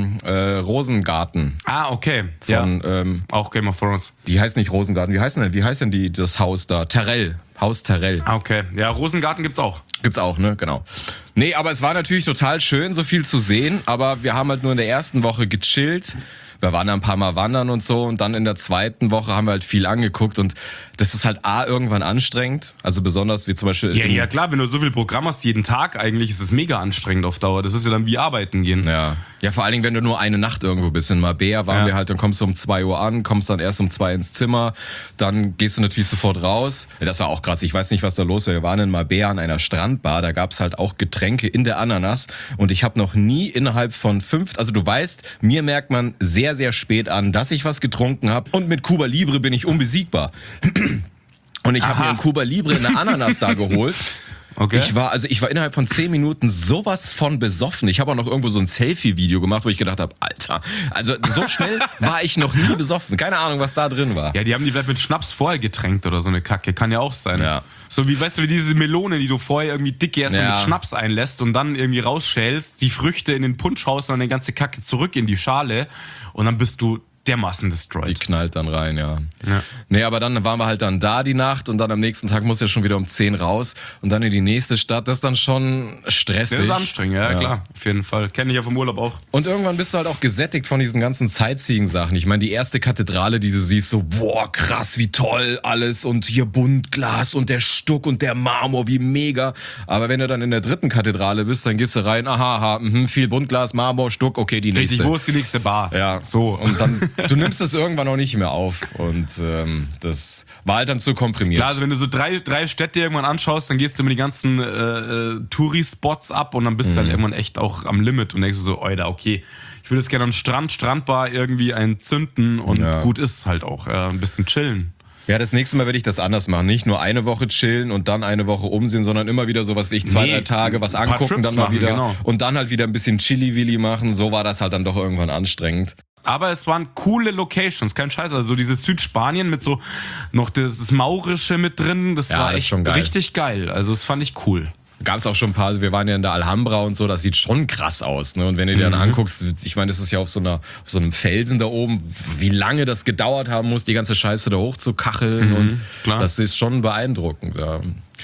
B: Rosengarten.
A: Ah, okay.
B: Von,
A: auch Game of Thrones.
B: Die heißt nicht Rosengarten, wie heißt denn das Haus da? Terrell. Haus Terrell.
A: Ah, okay. Ja, Rosengarten gibt's auch.
B: Gibt's auch, ne? Genau. Nee, aber es war natürlich total schön, so viel zu sehen, aber wir haben halt nur in der ersten Woche gechillt. Wir waren da ein paar Mal wandern und so und dann in der zweiten Woche haben wir halt viel angeguckt und das ist halt irgendwann anstrengend, also besonders wie zum Beispiel...
A: Ja, klar, wenn du so viel Programm hast jeden Tag, eigentlich ist es mega anstrengend auf Dauer. Das ist ja dann wie arbeiten gehen.
B: Ja, vor allen Dingen, wenn du nur eine Nacht irgendwo bist. In Marbella waren wir halt, dann kommst du um 2 Uhr an, kommst dann erst um 2 ins Zimmer, dann gehst du natürlich sofort raus. Das war auch krass, ich weiß nicht, was da los war. Wir waren in Marbella an einer Strandbar, da gab's halt auch Getränke in der Ananas und ich habe noch nie innerhalb von 5, also du weißt, mir merkt man sehr, sehr spät an, dass ich was getrunken habe und mit Cuba Libre bin ich unbesiegbar. Und ich habe mir ein Cuba Libre in der Ananas da geholt.
A: Okay.
B: Ich war innerhalb von 10 Minuten sowas von besoffen. Ich habe auch noch irgendwo so ein Selfie-Video gemacht, wo ich gedacht habe, Alter, also so schnell war ich noch nie besoffen. Keine Ahnung, was da drin war.
A: Ja, die haben die vielleicht mit Schnaps vorher getränkt oder so eine Kacke. Kann ja auch sein.
B: Ja.
A: So wie, weißt du, wie diese Melone, die du vorher irgendwie dicke erstmal mit Schnaps einlässt und dann irgendwie rausschälst, die Früchte in den Punsch haust und dann die ganze Kacke zurück in die Schale und dann bist du dermaßen destroyed.
B: Die knallt dann rein, ja. Nee, aber dann waren wir halt dann da die Nacht und dann am nächsten Tag musst du ja schon wieder um 10 raus und dann in die nächste Stadt. Das ist dann schon stressig.
A: Das ist anstrengend, ja klar. Auf jeden Fall. Kenne ich ja vom Urlaub auch.
B: Und irgendwann bist du halt auch gesättigt von diesen ganzen Sightseeing-Sachen. Ich meine, die erste Kathedrale, die du siehst, so, boah, krass, wie toll alles und hier Buntglas und der Stuck und der Marmor, wie mega. Aber wenn du dann in der dritten Kathedrale bist, dann gehst du rein, viel Buntglas, Marmor, Stuck, okay, die nächste.
A: Richtig, wo ist die nächste Bar?
B: Ja, so. Und dann, du nimmst das irgendwann auch nicht mehr auf und das war halt dann zu komprimiert.
A: Klar, also wenn du so drei Städte irgendwann anschaust, dann gehst du mit die ganzen Touri-Spots ab und dann bist du dann irgendwann echt auch am Limit und denkst so, Alter, okay, ich würde jetzt gerne am Strandbar irgendwie zünden und gut ist halt auch, ein bisschen chillen.
B: Ja, das nächste Mal werde ich das anders machen. Nicht nur eine Woche chillen und dann eine Woche umsehen, sondern immer wieder so, 2-3 Tage was angucken, dann mal wieder
A: genau.
B: Und dann halt wieder ein bisschen Chili-Willi machen. So war das halt dann doch irgendwann anstrengend.
A: Aber es waren coole Locations, kein Scheiß. Also dieses Südspanien mit so noch das Maurische mit drin, das war echt
B: schon geil.
A: Richtig geil. Also das fand ich cool.
B: Gab es auch schon ein paar, wir waren ja in der Alhambra und so, das sieht schon krass aus, ne? Und wenn du dir dann anguckst, ich meine, das ist ja auf so einem Felsen da oben, wie lange das gedauert haben muss, die ganze Scheiße da hochzukacheln und klar. Das ist schon beeindruckend, ja.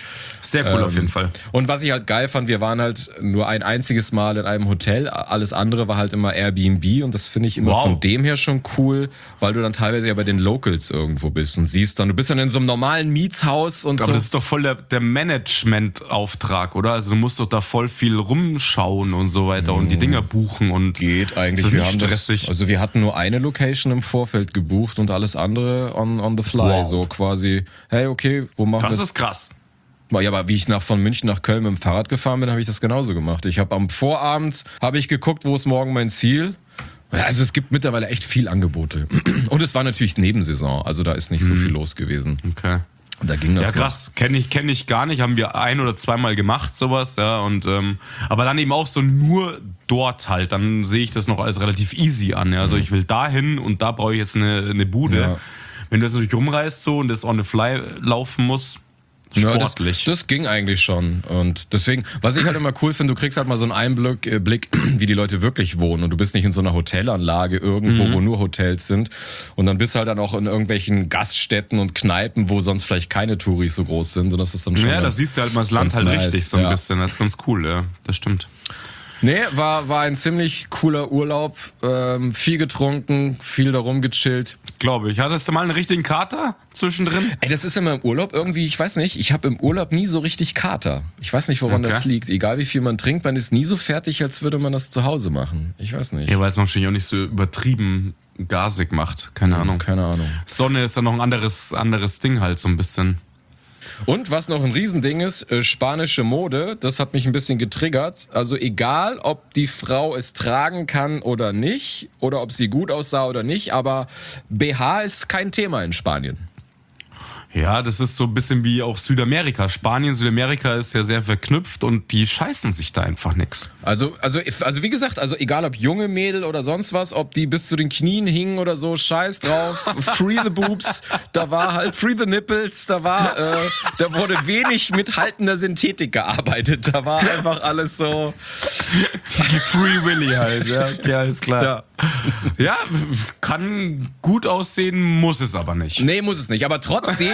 A: Sehr cool auf jeden Fall.
B: Und was ich halt geil fand, wir waren halt nur ein einziges Mal in einem Hotel, alles andere war halt immer Airbnb und das finde ich immer von dem her schon cool, weil du dann teilweise ja bei den Locals irgendwo bist und siehst dann, du bist dann in so einem normalen Mietshaus und so.
A: Aber das ist doch voll der Management-Auftrag, oder? Also du musst doch da voll viel rumschauen und so weiter und die Dinger buchen und
B: geht eigentlich.
A: wir haben stressig.
B: Also wir hatten nur eine Location im Vorfeld gebucht und alles andere on the fly, so quasi, hey, okay, wo machen wir das?
A: Das ist krass.
B: Ja, aber wie ich von München nach Köln mit dem Fahrrad gefahren bin, habe ich das genauso gemacht. Ich habe am Vorabend geguckt, wo ist morgen mein Ziel. Ja, also es gibt mittlerweile echt viel Angebote. Und es war natürlich Nebensaison, also da ist nicht so viel los gewesen.
A: Okay.
B: Da ging das.
A: Ja, krass, kenne ich gar nicht, haben wir 1- oder zweimal gemacht, sowas, ja, und aber dann eben auch so nur dort halt, dann sehe ich das noch als relativ easy an, ja, also ich will dahin und da brauche ich jetzt eine Bude. Ja. Wenn du jetzt natürlich rumreist so und das on the fly laufen muss, sportlich.
B: Ja, das ging eigentlich schon. Und deswegen, was ich halt immer cool finde, du kriegst halt mal so einen Einblick, wie die Leute wirklich wohnen. Und du bist nicht in so einer Hotelanlage irgendwo, wo nur Hotels sind. Und dann bist du halt dann auch in irgendwelchen Gaststätten und Kneipen, wo sonst vielleicht keine Touris so groß sind. Und das ist dann schon.
A: Ja, das siehst du halt mal das Land halt nice, richtig so ein bisschen. Das ist ganz cool, ja. Das stimmt.
B: Nee, war ein ziemlich cooler Urlaub. Viel getrunken, viel da rumgechillt.
A: Glaube ich. Hattest du mal einen richtigen Kater zwischendrin?
B: Ey, das ist immer im Urlaub irgendwie, ich weiß nicht, ich habe im Urlaub nie so richtig Kater. Ich weiß nicht, woran das liegt. Egal wie viel man trinkt, man ist nie so fertig, als würde man das zu Hause machen. Ich weiß nicht.
A: Ja, weil es wahrscheinlich auch nicht so übertrieben gasig macht. Keine Ahnung.
B: Keine Ahnung.
A: Sonne ist dann noch ein anderes Ding halt so ein bisschen.
B: Und was noch ein Riesending ist, spanische Mode, das hat mich ein bisschen getriggert. Also egal, ob die Frau es tragen kann oder nicht, oder ob sie gut aussah oder nicht, aber BH ist kein Thema in Spanien.
A: Ja, das ist so ein bisschen wie auch Südamerika. Spanien, Südamerika ist ja sehr verknüpft und die scheißen sich da einfach nix.
B: Also wie gesagt, also egal ob junge Mädel oder sonst was, ob die bis zu den Knien hingen oder so, scheiß drauf, free the boobs, da war halt free the nipples, da wurde wenig mit haltender Synthetik gearbeitet, da war einfach alles so
A: Free Willy halt, ja, okay, alles klar. Ja, kann gut aussehen, muss es aber nicht.
B: Nee, muss es nicht, aber trotzdem,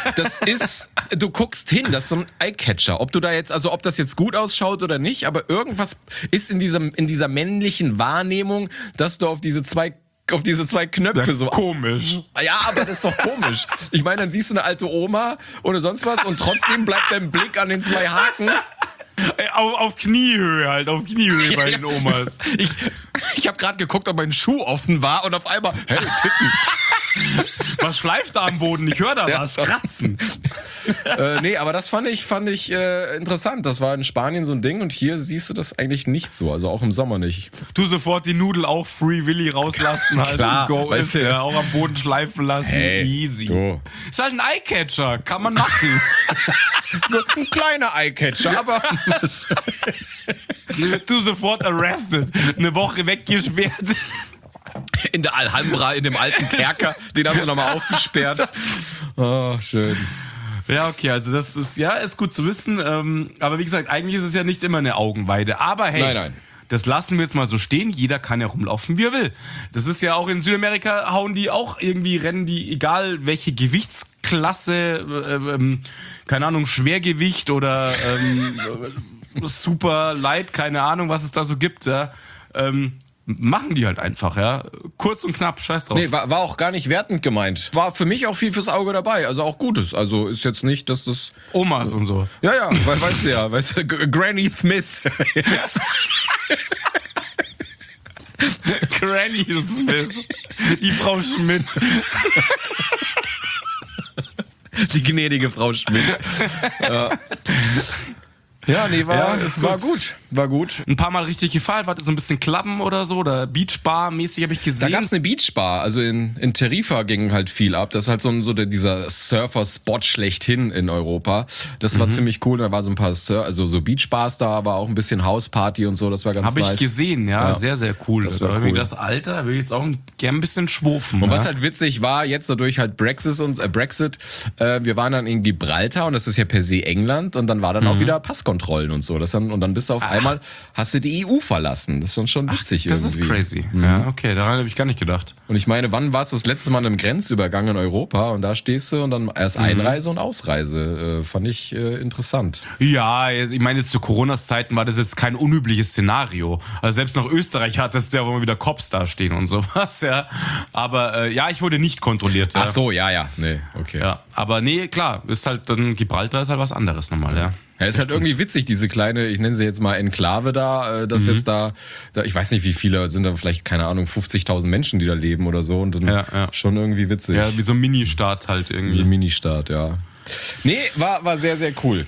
B: du guckst hin, das ist so ein Eyecatcher. Ob das jetzt gut ausschaut oder nicht, aber irgendwas ist in dieser männlichen Wahrnehmung, dass du auf diese zwei Knöpfe so.
A: Komisch.
B: Ja, aber das ist doch komisch. Ich meine, dann siehst du eine alte Oma oder sonst was und trotzdem bleibt dein Blick an den 2 Haken.
A: Auf Kniehöhe halt, auf Kniehöhe bei den Omas.
B: Ich habe gerade geguckt, ob mein Schuh offen war und auf einmal, hey, Titten.
A: Was schleift da am Boden? Ich höre da was. Kratzen.
B: Nee, aber das fand ich interessant. Das war in Spanien so ein Ding und hier siehst du das eigentlich nicht so. Also auch im Sommer nicht.
A: Du sofort die Nudel auch Free Willy rauslassen halt.
B: Klar,
A: Go ist ja auch am Boden schleifen lassen.
B: Hey,
A: easy.
B: Du.
A: Ist halt ein Eyecatcher. Kann man machen.
B: Ein kleiner Eyecatcher, aber...
A: Du sofort arrested. Eine Woche weggesperrt.
B: In der Alhambra, in dem alten Kerker, den haben sie nochmal aufgesperrt. Oh, schön.
A: Ja, okay, also das ist gut zu wissen. Aber wie gesagt, eigentlich ist es ja nicht immer eine Augenweide. Aber hey,
B: nein.
A: Das lassen wir jetzt mal so stehen. Jeder kann ja rumlaufen, wie er will. Das ist ja auch in Südamerika, rennen die, egal welche Gewichtsklasse, keine Ahnung, Schwergewicht oder super light, keine Ahnung, was es da so gibt, ja. Machen die halt einfach, ja. Kurz und knapp, scheiß drauf.
B: Nee, war auch gar nicht wertend gemeint. War für mich auch viel fürs Auge dabei, also auch Gutes. Also ist jetzt nicht, dass das...
A: Omas und so.
B: Ja, weißt du, Granny Smith.
A: Granny Smith. Die Frau Schmidt.
B: Die gnädige Frau Schmidt. Ja, nee, war gut. War gut.
A: Ein paar Mal richtig gefeiert, war so ein bisschen Clubben oder so, oder Beachbar-mäßig habe ich gesehen.
B: Da gab's eine Beachbar, also in Tarifa ging halt viel ab. Das ist halt dieser Surfer-Spot schlechthin in Europa. Das war ziemlich cool, da war so ein paar so Beachbars da, aber auch ein bisschen Hausparty und so, das war ganz nice.
A: Habe ich gesehen, ja, sehr, sehr cool.
B: Das war
A: da
B: cool.
A: Ich gedacht, Alter, da will ich jetzt auch gern ein bisschen schwurfen.
B: Und was halt witzig war, jetzt dadurch halt Brexit, wir waren dann in Gibraltar und das ist ja per se England und dann war dann auch wieder Passkontrollen und so. Und dann bist du auf einmal hast du die EU verlassen. Das ist schon witzig
A: das
B: irgendwie.
A: ist crazy. Ja, okay, daran habe ich gar nicht gedacht.
B: Und ich meine, wann warst du das letzte Mal in einem Grenzübergang in Europa und da stehst du und dann erst Einreise und Ausreise. Fand ich interessant.
A: Ja, ich meine, jetzt zu Corona-Zeiten war das jetzt kein unübliches Szenario. Also selbst nach Österreich hattest du ja, wo mal wieder Cops da stehen und sowas, ja. Aber ja, ich wurde nicht kontrolliert.
B: Ach so, ja. Nee, okay.
A: Ja, aber nee, klar, ist halt dann Gibraltar ist halt was anderes nochmal, ja.
B: Ja, ist halt irgendwie witzig, diese kleine, ich nenne sie jetzt mal Enklave da, dass jetzt da, ich weiß nicht wie viele, sind da vielleicht, keine Ahnung, 50.000 Menschen, die da leben oder so und dann schon irgendwie witzig.
A: Ja, wie so ein Mini-Staat halt irgendwie.
B: So ein Mini-Staat, ja. Nee, war sehr, sehr cool.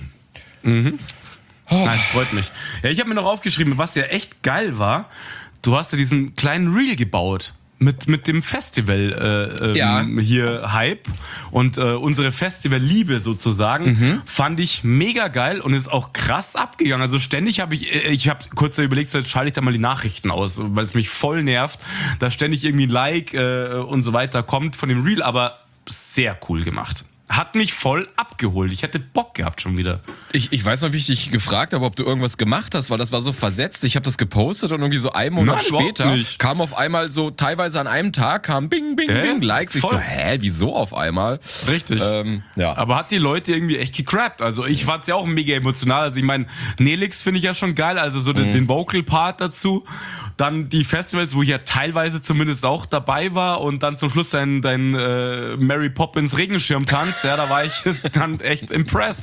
A: Nice, freut mich. Ja, ich habe mir noch aufgeschrieben, was ja echt geil war, du hast ja diesen kleinen Reel gebaut. Mit dem Festival hier Hype und unsere Festival-Liebe sozusagen fand ich mega geil und ist auch krass abgegangen. Also ständig habe ich habe kurz überlegt, so jetzt schalte ich da mal die Nachrichten aus, weil es mich voll nervt, da ständig irgendwie ein Like und so weiter kommt von dem Reel, aber sehr cool gemacht. Hat mich voll abgeholt. Ich hätte Bock gehabt schon wieder.
B: Ich weiß noch, wie ich dich gefragt habe, ob du irgendwas gemacht hast, weil das war so versetzt. Ich habe das gepostet und irgendwie so einen Monat später kam auf einmal so, teilweise an einem Tag, kam bing, bing, bing, Likes. Ich so, wieso auf einmal?
A: Richtig.
B: Ja.
A: Aber hat die Leute irgendwie echt gecrappt. Also ich fand's ja auch mega emotional. Also ich meine, Nelix finde ich ja schon geil, also so den Vocal-Part dazu. Dann die Festivals, wo ich ja teilweise zumindest auch dabei war und dann zum Schluss dein Mary Poppins Regenschirmtanz, ja, da war ich dann echt impressed.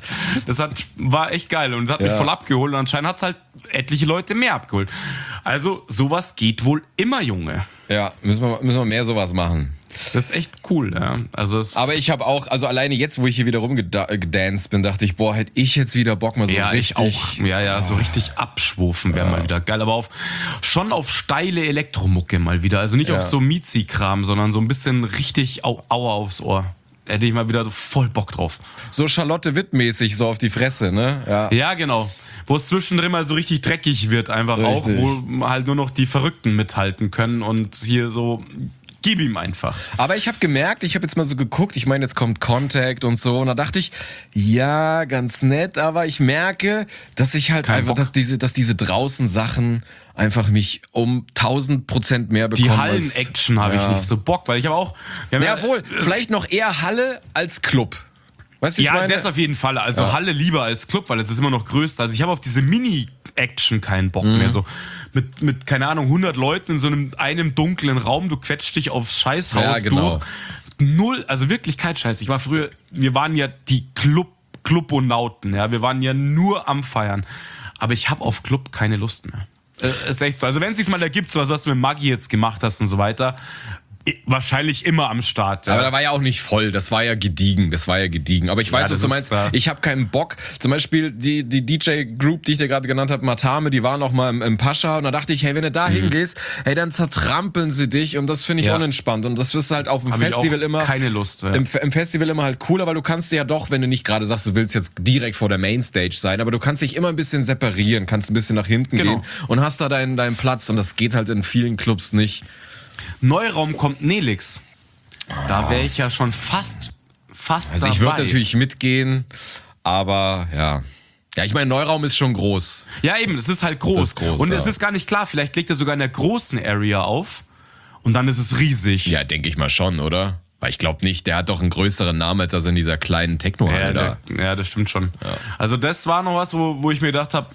A: War echt geil und hat mich voll abgeholt und anscheinend hat's halt etliche Leute mehr abgeholt. Also sowas geht wohl immer, Junge.
B: Ja, müssen wir mehr sowas machen.
A: Das ist echt cool, ja.
B: Aber ich habe auch, also alleine jetzt, wo ich hier wieder rumgedanced bin, dachte ich, hätte ich jetzt wieder Bock mal so richtig.
A: So richtig abschwufen wäre mal wieder geil. Aber schon auf steile Elektromucke mal wieder. Also nicht auf so Miezi-Kram, sondern so ein bisschen richtig Aua aufs Ohr. Hätte ich mal wieder voll Bock drauf.
B: So Charlotte Witt-mäßig, so auf die Fresse, ne?
A: Ja, genau. Wo es zwischendrin mal so richtig dreckig wird, einfach richtig. Auch, wo halt nur noch die Verrückten mithalten können und hier so. Gib ihm einfach.
B: Aber ich habe gemerkt, ich habe jetzt mal so geguckt, ich meine, jetzt kommt Contact und so, und da dachte ich, ja, ganz nett, aber ich merke, dass ich halt dass diese draußen Sachen einfach mich um 1000% mehr bekommen.
A: Die Hallen-Action habe ich nicht so Bock, weil ich habe auch...
B: vielleicht noch eher Halle als Club. Weißt du,
A: ich meine? Das auf jeden Fall. Also Halle lieber als Club, weil es ist immer noch größer. Also ich habe auf diese Mini-Action keinen Bock mehr. So mit, keine Ahnung, 100 Leuten in so einem dunklen Raum, du quetscht dich aufs Scheißhaus durch. Null, also wirklich kein Scheiß. Wir waren ja die Clubonauten, ja. Wir waren ja nur am Feiern. Aber ich habe auf Club keine Lust mehr. Ist echt so. Also wenn es sich mal ergibt, so was du mit Maggi jetzt gemacht hast und so weiter, wahrscheinlich immer am Start.
B: Aber da war ja auch nicht voll, das war ja gediegen. Aber ich weiß, was du meinst. Ich habe keinen Bock. Zum Beispiel die DJ-Group, die ich dir gerade genannt habe, Matame, die waren auch mal im Pascha und da dachte ich, hey, wenn du da hingehst, hey, dann zertrampeln sie dich und das finde ich unentspannt. Und das ist halt auf dem Festival immer...
A: keine Lust. Ja.
B: Im Festival immer halt cooler, weil du kannst ja doch, wenn du nicht gerade sagst, du willst jetzt direkt vor der Mainstage sein, aber du kannst dich immer ein bisschen separieren, kannst ein bisschen nach hinten gehen und hast da deinen Platz und das geht halt in vielen Clubs nicht.
A: Neuraum kommt Nelix. Da wäre ich ja schon fast
B: also ich würde natürlich mitgehen, aber ja, ich meine, Neuraum ist schon groß.
A: Ja eben, es ist halt groß. Und es ist gar nicht klar, vielleicht legt er sogar in der großen Area auf und dann ist es riesig.
B: Ja, denke ich mal schon, oder? Weil ich glaube nicht, der hat doch einen größeren Namen als das in dieser kleinen Techno-Halle da.
A: Ja, das stimmt schon. Ja. Also das war noch was, wo ich mir gedacht habe,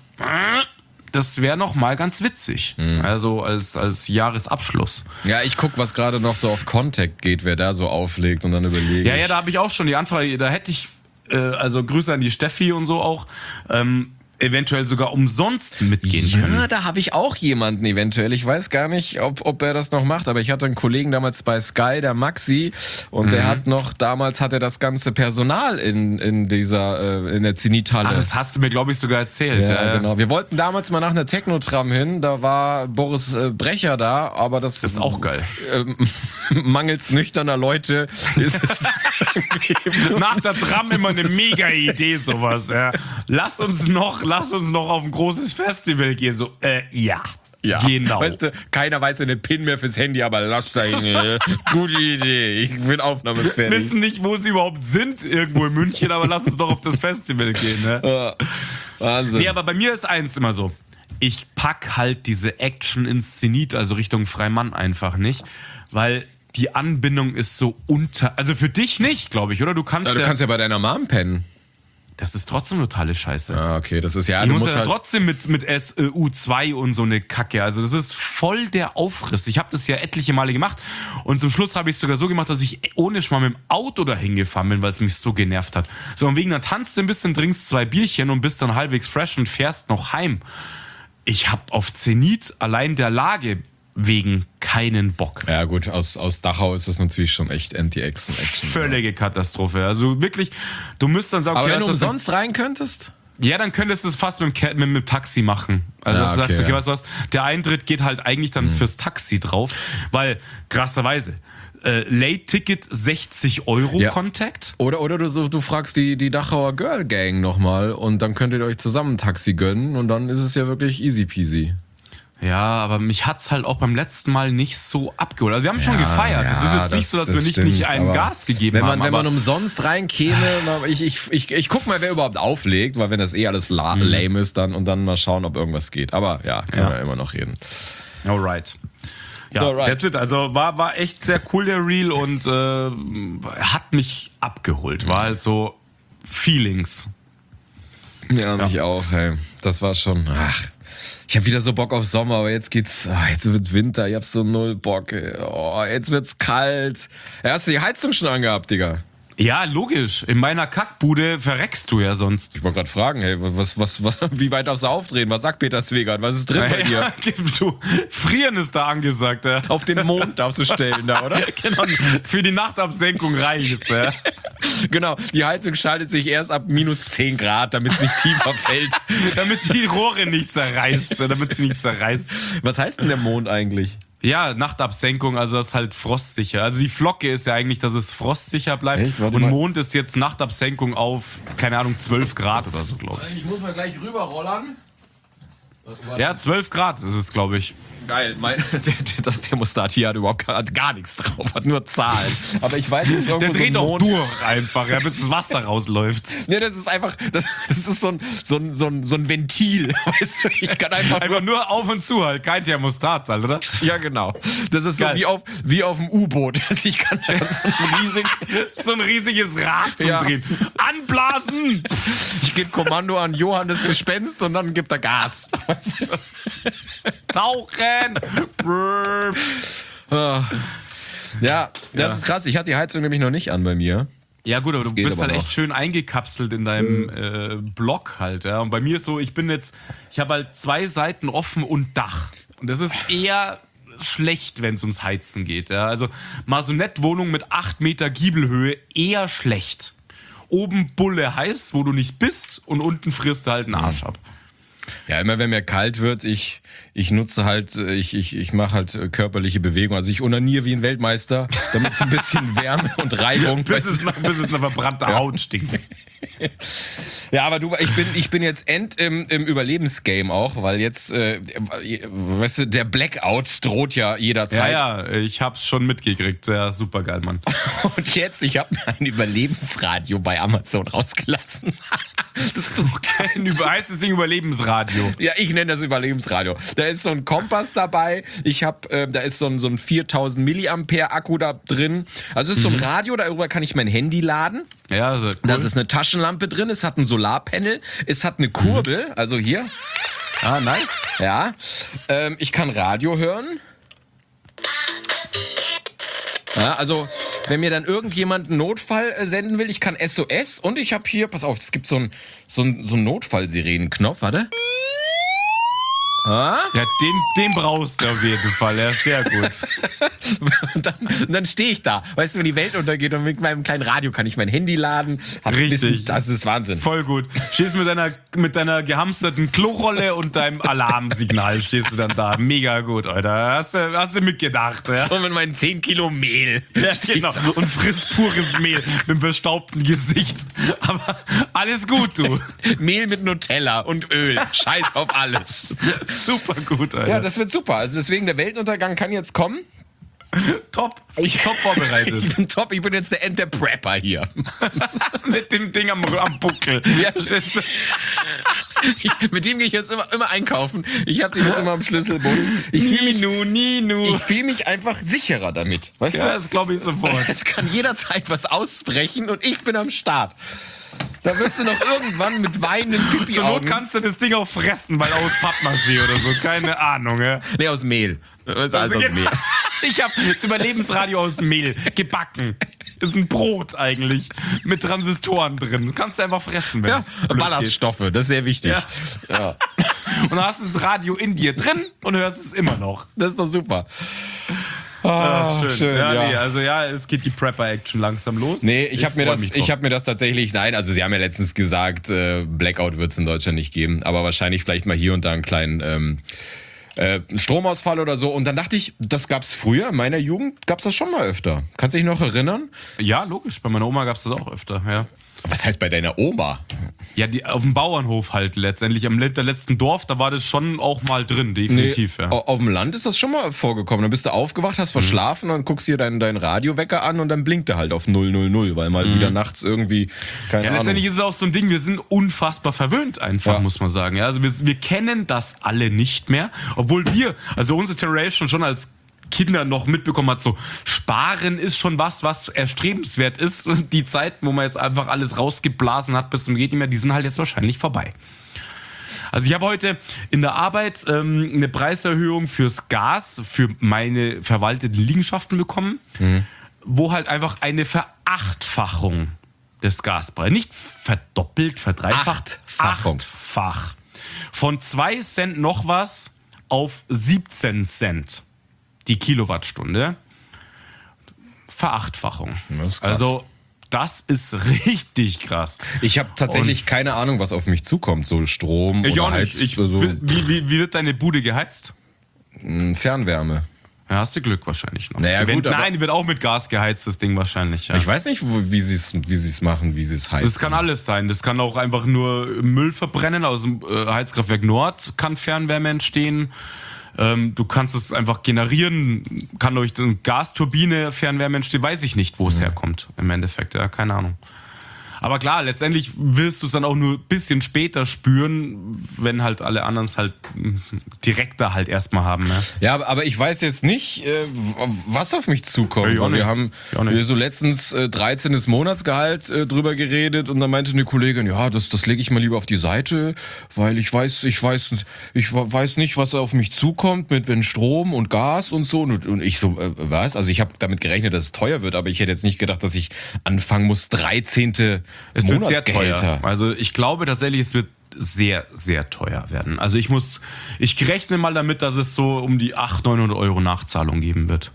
A: das wäre noch mal ganz witzig. Also als Jahresabschluss.
B: Ja, ich guck, was gerade noch so auf Contact geht, wer da so auflegt und dann überlege
A: Ja, da habe ich auch schon die Anfrage, da hätte ich, also Grüße an die Steffi und so auch, eventuell sogar umsonst mitgehen können.
B: Ja, da habe ich auch jemanden eventuell. Ich weiß gar nicht, ob er das noch macht, aber ich hatte einen Kollegen damals bei Sky, der Maxi, und der damals hat er das ganze Personal in der Zenithalle.
A: Ach, das hast du mir, glaube ich, sogar erzählt.
B: Ja, genau. Wir wollten damals mal nach einer Technotram hin, da war Boris Brecher da, aber das
A: ist auch geil.
B: Mangels nüchterner Leute ist es
A: nach der Tram immer eine mega Idee, sowas. Ja. Lass uns noch auf ein großes Festival gehen. So, ja. Genau.
B: Weißt du, keiner weiß eine PIN mehr fürs Handy, aber lass da hin. Gute Idee. Ich bin aufnahmefähig.
A: Wir wissen nicht, wo sie überhaupt sind, irgendwo in München, aber lass uns doch auf das Festival gehen. Ne?
B: Wahnsinn.
A: Nee, aber bei mir ist eins immer so. ich pack halt diese Action ins Zenit, also Richtung Freimann einfach nicht, weil die Anbindung ist so also für dich nicht, glaube ich, oder? Du kannst
B: ja bei deiner Mom pennen.
A: Das ist trotzdem totale Scheiße.
B: Ah, okay, das ist ja...
A: Ich muss ja halt trotzdem mit SU2 und so eine Kacke. Also das ist voll der Aufriss. Ich habe das ja etliche Male gemacht und zum Schluss habe ich es sogar so gemacht, dass ich ohne Schmarrn mit dem Auto dahin gefahren bin, weil es mich so genervt hat. So, und wegen dann tanzt du ein bisschen, trinkst 2 Bierchen und bist dann halbwegs fresh und fährst noch heim. Ich habe auf Zenit allein der Lage wegen keinen Bock.
B: Ja gut, aus Dachau ist das natürlich schon echt Anti-Action.
A: Völlige Katastrophe. Also wirklich, du müsstest dann sagen,
B: aber wenn du umsonst rein könntest?
A: Ja, dann könntest du es fast mit dem Taxi machen. Also dass du sagst, okay, weißt du was, der Eintritt geht halt eigentlich dann fürs Taxi drauf, weil krasserweise Late-Ticket 60 € Contact.
B: Oder du fragst die Dachauer Girl Gang nochmal und dann könntet ihr euch zusammen ein Taxi gönnen und dann ist es ja wirklich easy peasy.
A: Ja, aber mich hat's halt auch beim letzten Mal nicht so abgeholt. Also wir haben schon gefeiert. Das ist jetzt nicht so, dass wir nicht einen Gas gegeben haben.
B: Wenn man umsonst reinkäme, ich guck mal, wer überhaupt auflegt, weil wenn das alles lame ist, dann mal schauen, ob irgendwas geht. Aber ja, können wir immer noch reden.
A: Alright. Ja, that's it. Also war echt sehr cool, der Reel, und hat mich abgeholt. War halt so Feelings.
B: Ja, mich auch, hey. Das war schon, ich habe wieder so Bock auf Sommer, aber jetzt wird Winter, ich hab so null Bock. Oh, jetzt wird's kalt. Ja, hast du die Heizung schon angehabt, Digga?
A: Ja, logisch. In meiner Kackbude verreckst du ja sonst.
B: Ich wollte gerade fragen, hey, wie weit darfst du aufdrehen? Was sagt Peter Zwegert? Was ist drin bei dir?
A: Du, Frieren ist da angesagt. Ja.
B: Auf den Mond darfst du stellen da, oder?
A: Genau, für die Nachtabsenkung reicht. Ja.
B: Genau, die Heizung schaltet sich erst ab minus 10 Grad, damit es nicht tiefer fällt.
A: Damit die Rohre nicht zerreißt. Damit sie nicht zerreißt.
B: Was heißt denn der Mond eigentlich?
A: Ja, Nachtabsenkung, also das ist halt frostsicher. Also die Flocke ist ja eigentlich, dass es frostsicher bleibt.
B: Echt?
A: Und Mond ist jetzt Nachtabsenkung auf, keine Ahnung, 12 Grad oder so, glaube ich.
B: Ich muss mal gleich rüberrollern.
A: Ja, 12 Grad ist es, glaube ich.
B: Geil, das Thermostat hier hat gar nichts drauf, hat nur Zahlen. Aber ich weiß, es ist irgendwo
A: der dreht
B: so ein
A: auch durch einfach, ja, bis das Wasser rausläuft.
B: Nee, das ist einfach, das ist so ein Ventil, weißt du? Ich kann einfach
A: nur auf und zu halt, kein Thermostat halt, oder?
B: Ja, genau. Das ist geil. So wie auf dem U-Boot. Ich kann da
A: so ein riesiges Rad zum Drehen. Anblasen!
B: Ich gebe Kommando an Johann das Gespenst und dann gibt er Gas. Weißt du?
A: Tauchen!
B: Ja, das ist krass. Ich hatte die Heizung nämlich noch nicht an bei mir.
A: Ja gut, aber du bist halt echt schön eingekapselt in deinem Block halt. Ja. Und bei mir ist so, ich habe halt 2 Seiten offen und Dach. Und das ist eher schlecht, wenn es ums Heizen geht. Ja. Also Maisonette-Wohnung mit 8 Meter Giebelhöhe, eher schlecht. Oben Bulle heiß, wo du nicht bist, und unten frisst du halt einen Arsch ab.
B: Ja, immer wenn mir kalt wird, ich nutze halt, ich mache halt körperliche Bewegung. Also ich onaniere wie ein Weltmeister, damit es ein bisschen Wärme und Reibung.
A: bis es eine verbrannte Haut stinkt.
B: Ja, aber ich bin jetzt im Überlebensgame auch, weil jetzt, weißt du, der Blackout droht ja jederzeit.
A: Ja, ich hab's schon mitgekriegt. Ja, super geil, Mann.
B: Und jetzt, ich habe ein Überlebensradio bei Amazon rausgelassen.
A: Heißt das Ding Überlebensradio?
B: Ja, ich nenne das Überlebensradio. Da ist so ein Kompass dabei. Da ist so ein 4000 Milliampere Akku da drin. Also es ist so ein Radio, darüber kann ich mein Handy laden.
A: Ja, sehr cool.
B: Das ist eine Taschenlampe drin. Es hat ein Solarpanel. Es hat eine Kurbel. Also hier.
A: Ah, nice.
B: Ja. Ich kann Radio hören. Ja, also, wenn mir dann irgendjemand einen Notfall senden will, ich kann SOS, und ich habe hier, pass auf, es gibt so einen Notfallsirenenknopf, warte.
A: Ah? Ja, den brauchst du auf jeden Fall, er ist sehr gut.
B: Und dann stehe ich da, weißt du, wenn die Welt untergeht, und mit meinem kleinen Radio kann ich mein Handy laden.
A: Richtig.
B: Das ist Wahnsinn.
A: Voll gut. Stehst mit deiner gehamsterten Klorolle und deinem Alarmsignal stehst du dann da. Mega gut, Alter. Hast du mitgedacht, ja?
B: Und mit meinen 10 Kilo Mehl.
A: Ja, genau. Und frisst pures Mehl mit einem verstaubten Gesicht. Aber alles gut, du.
B: Mehl mit Nutella und Öl. Scheiß auf alles.
A: Super gut, Alter.
B: Ja, das wird super. Also deswegen, der Weltuntergang kann jetzt kommen.
A: Top. Top vorbereitet.
B: Ich bin top. Ich bin jetzt der Prepper hier.
A: Mit dem Ding am Buckel.
B: Ja. Mit dem gehe ich jetzt immer einkaufen. Ich habe den jetzt immer am Schlüsselbund. Ich fühle mich einfach sicherer damit. Weißt du?
A: Das glaube ich sofort.
B: Es kann jederzeit was ausbrechen und ich bin am Start. Da wirst du noch irgendwann mit weinenden Pipi-Augen...
A: Zur Not kannst du das Ding auch fressen, weil aus Pappmaché oder so. Keine Ahnung, ja.
B: Nee, aus Mehl. Das ist alles aus Mehl.
A: Ich habe das Überlebensradio aus Mehl gebacken. Ist ein Brot eigentlich mit Transistoren drin. Das kannst du einfach fressen, wenn
B: Ja,
A: es blöd
B: Ballaststoffe, das ist sehr wichtig.
A: Ja. Und dann hast du das Radio in dir drin und hörst es immer noch.
B: Das ist doch super.
A: Schön.
B: ja.
A: Nee, also es geht die Prepper-Action langsam los.
B: Nee, ich habe mir das tatsächlich, nein, also sie haben ja letztens gesagt, Blackout wird es in Deutschland nicht geben, aber wahrscheinlich vielleicht mal hier und da einen kleinen Stromausfall oder so. Und dann dachte ich, das gab's früher, in meiner Jugend gab's das schon mal öfter. Kannst du dich noch erinnern?
A: Ja, logisch, bei meiner Oma gab es das auch öfter, ja.
B: Was heißt bei deiner Oma?
A: Ja, auf dem Bauernhof halt letztendlich, am letzten Dorf, da war das schon auch mal drin, definitiv.
B: Nee,
A: ja.
B: auf dem Land ist das schon mal vorgekommen. Dann bist du aufgewacht, hast verschlafen, dann guckst dir deinen Radiowecker an und dann blinkt er halt auf 000, weil mal wieder nachts irgendwie, keine Ahnung.
A: Letztendlich ist es auch so ein Ding, wir sind unfassbar verwöhnt einfach, muss man sagen. Ja, also wir kennen das alle nicht mehr, obwohl also unsere Generation schon als Kinder noch mitbekommen hat, so Sparen ist schon was erstrebenswert ist. Und die Zeit, wo man jetzt einfach alles rausgeblasen hat bis zum geht nicht mehr, die sind halt jetzt wahrscheinlich vorbei. Also ich habe heute in der Arbeit eine Preiserhöhung fürs Gas für meine verwalteten Liegenschaften bekommen, wo halt einfach eine Verachtfachung des Gaspreises, nicht verdoppelt, verdreifacht, achtfach. Von 2 Cent noch was auf 17 Cent. Die Kilowattstunde. Verachtfachung.
B: Das ist krass.
A: Also, das ist richtig krass.
B: Ich habe tatsächlich keine Ahnung, was auf mich zukommt. So Strom
A: Ich
B: oder
A: auch nicht. Wie wird deine Bude geheizt?
B: Fernwärme.
A: Ja, hast du Glück wahrscheinlich noch.
B: Naja, gut,
A: Nein, die wird auch mit Gas geheizt, das Ding wahrscheinlich. Ja.
B: Ich weiß nicht, wie sie es machen, wie sie es heißen.
A: Das kann alles sein. Das kann auch einfach nur Müll verbrennen. Aus dem Heizkraftwerk Nord kann Fernwärme entstehen. Du kannst es einfach generieren, kann durch eine Gasturbine Fernwärme entstehen, weiß ich nicht, wo es herkommt im Endeffekt, ja, keine Ahnung. Aber klar, letztendlich wirst du es dann auch nur ein bisschen später spüren, wenn halt alle anderen es halt direkter halt erstmal haben. Ne?
B: Ja, aber ich weiß jetzt nicht, was auf mich zukommt.
A: Ja,
B: wir haben so letztens 13. Monatsgehalt drüber geredet und dann meinte eine Kollegin, ja, das lege ich mal lieber auf die Seite, weil ich weiß nicht, was auf mich zukommt mit wenn Strom und Gas und so. Und ich so, was? Also ich habe damit gerechnet, dass es teuer wird, aber ich hätte jetzt nicht gedacht, dass ich anfangen muss, 13.
A: Es wird sehr
B: Monatsgehälter.
A: teuer. Also ich glaube tatsächlich, es wird sehr, sehr teuer werden. Also ich rechne mal damit, dass es so um die 800-900 Euro Nachzahlung geben wird.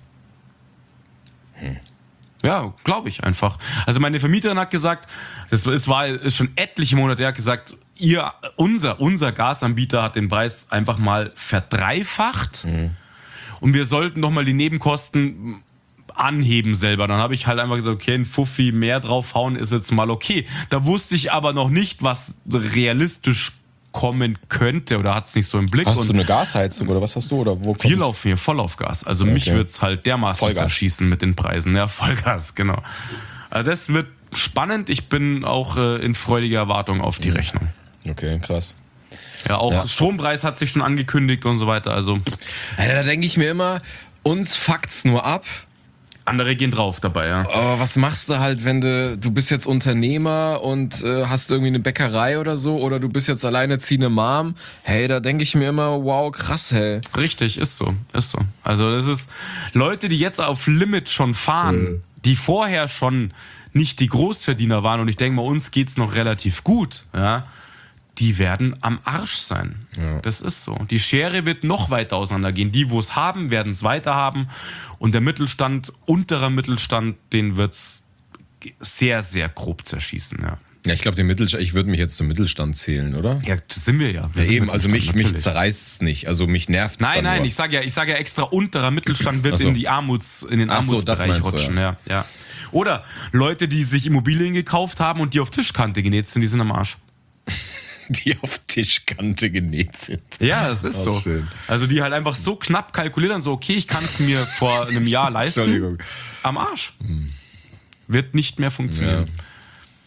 A: Ja, glaube ich einfach. Also meine Vermieterin hat gesagt, ist schon etliche Monate her, hat gesagt, unser Gasanbieter hat den Preis einfach mal verdreifacht und wir sollten noch mal die Nebenkosten anheben selber. Dann habe ich halt einfach gesagt, okay, ein Fuffi mehr draufhauen ist jetzt mal okay. Da wusste ich aber noch nicht, was realistisch kommen könnte oder hat es nicht so im Blick.
B: Hast du eine Gasheizung oder was hast du? Oder wo
A: wir laufen hier voll auf Gas. Also mich wird es halt dermaßen zerschießen mit den Preisen. Ja, Vollgas, genau. Also das wird spannend. Ich bin auch in freudiger Erwartung auf die Rechnung.
B: Okay, krass.
A: Ja, auch Strompreis hat sich schon angekündigt und so weiter. Also
B: da denke ich mir immer, uns fuckt's nur ab.
A: Andere gehen drauf dabei, ja.
B: Aber was machst du halt, wenn du bist jetzt Unternehmer und hast irgendwie eine Bäckerei oder so oder du bist jetzt alleinerziehende Mom? Hey, da denke ich mir immer, wow, krass, hey.
A: Richtig, ist so. Also das ist Leute, die jetzt auf Limit schon fahren, die vorher schon nicht die Großverdiener waren und ich denke mal, uns geht's noch relativ gut, ja. Die werden am Arsch sein. Ja. Das ist so. Die Schere wird noch weiter auseinandergehen. Die, wo es haben, werden es weiter haben. Und der Mittelstand, unterer Mittelstand, den wird es sehr, sehr grob zerschießen. Ja,
B: ja, ich glaube, ich würde mich jetzt zum Mittelstand zählen, oder?
A: Ja, das sind wir ja.
B: Eben, also mich zerreißt es nicht. Also mich nervt es.
A: Nein, ich sage ja extra, unterer Mittelstand wird in den Armutsbereich rutschen. Ja. Oder Leute, die sich Immobilien gekauft haben und die auf Tischkante genäht sind, die sind am Arsch.
B: Die auf Tischkante genäht sind.
A: Ja, das ist so. Schön. Also die halt einfach so knapp kalkulieren, so okay, ich kann es mir vor einem Jahr leisten.
B: Entschuldigung.
A: Am Arsch. Wird nicht mehr funktionieren.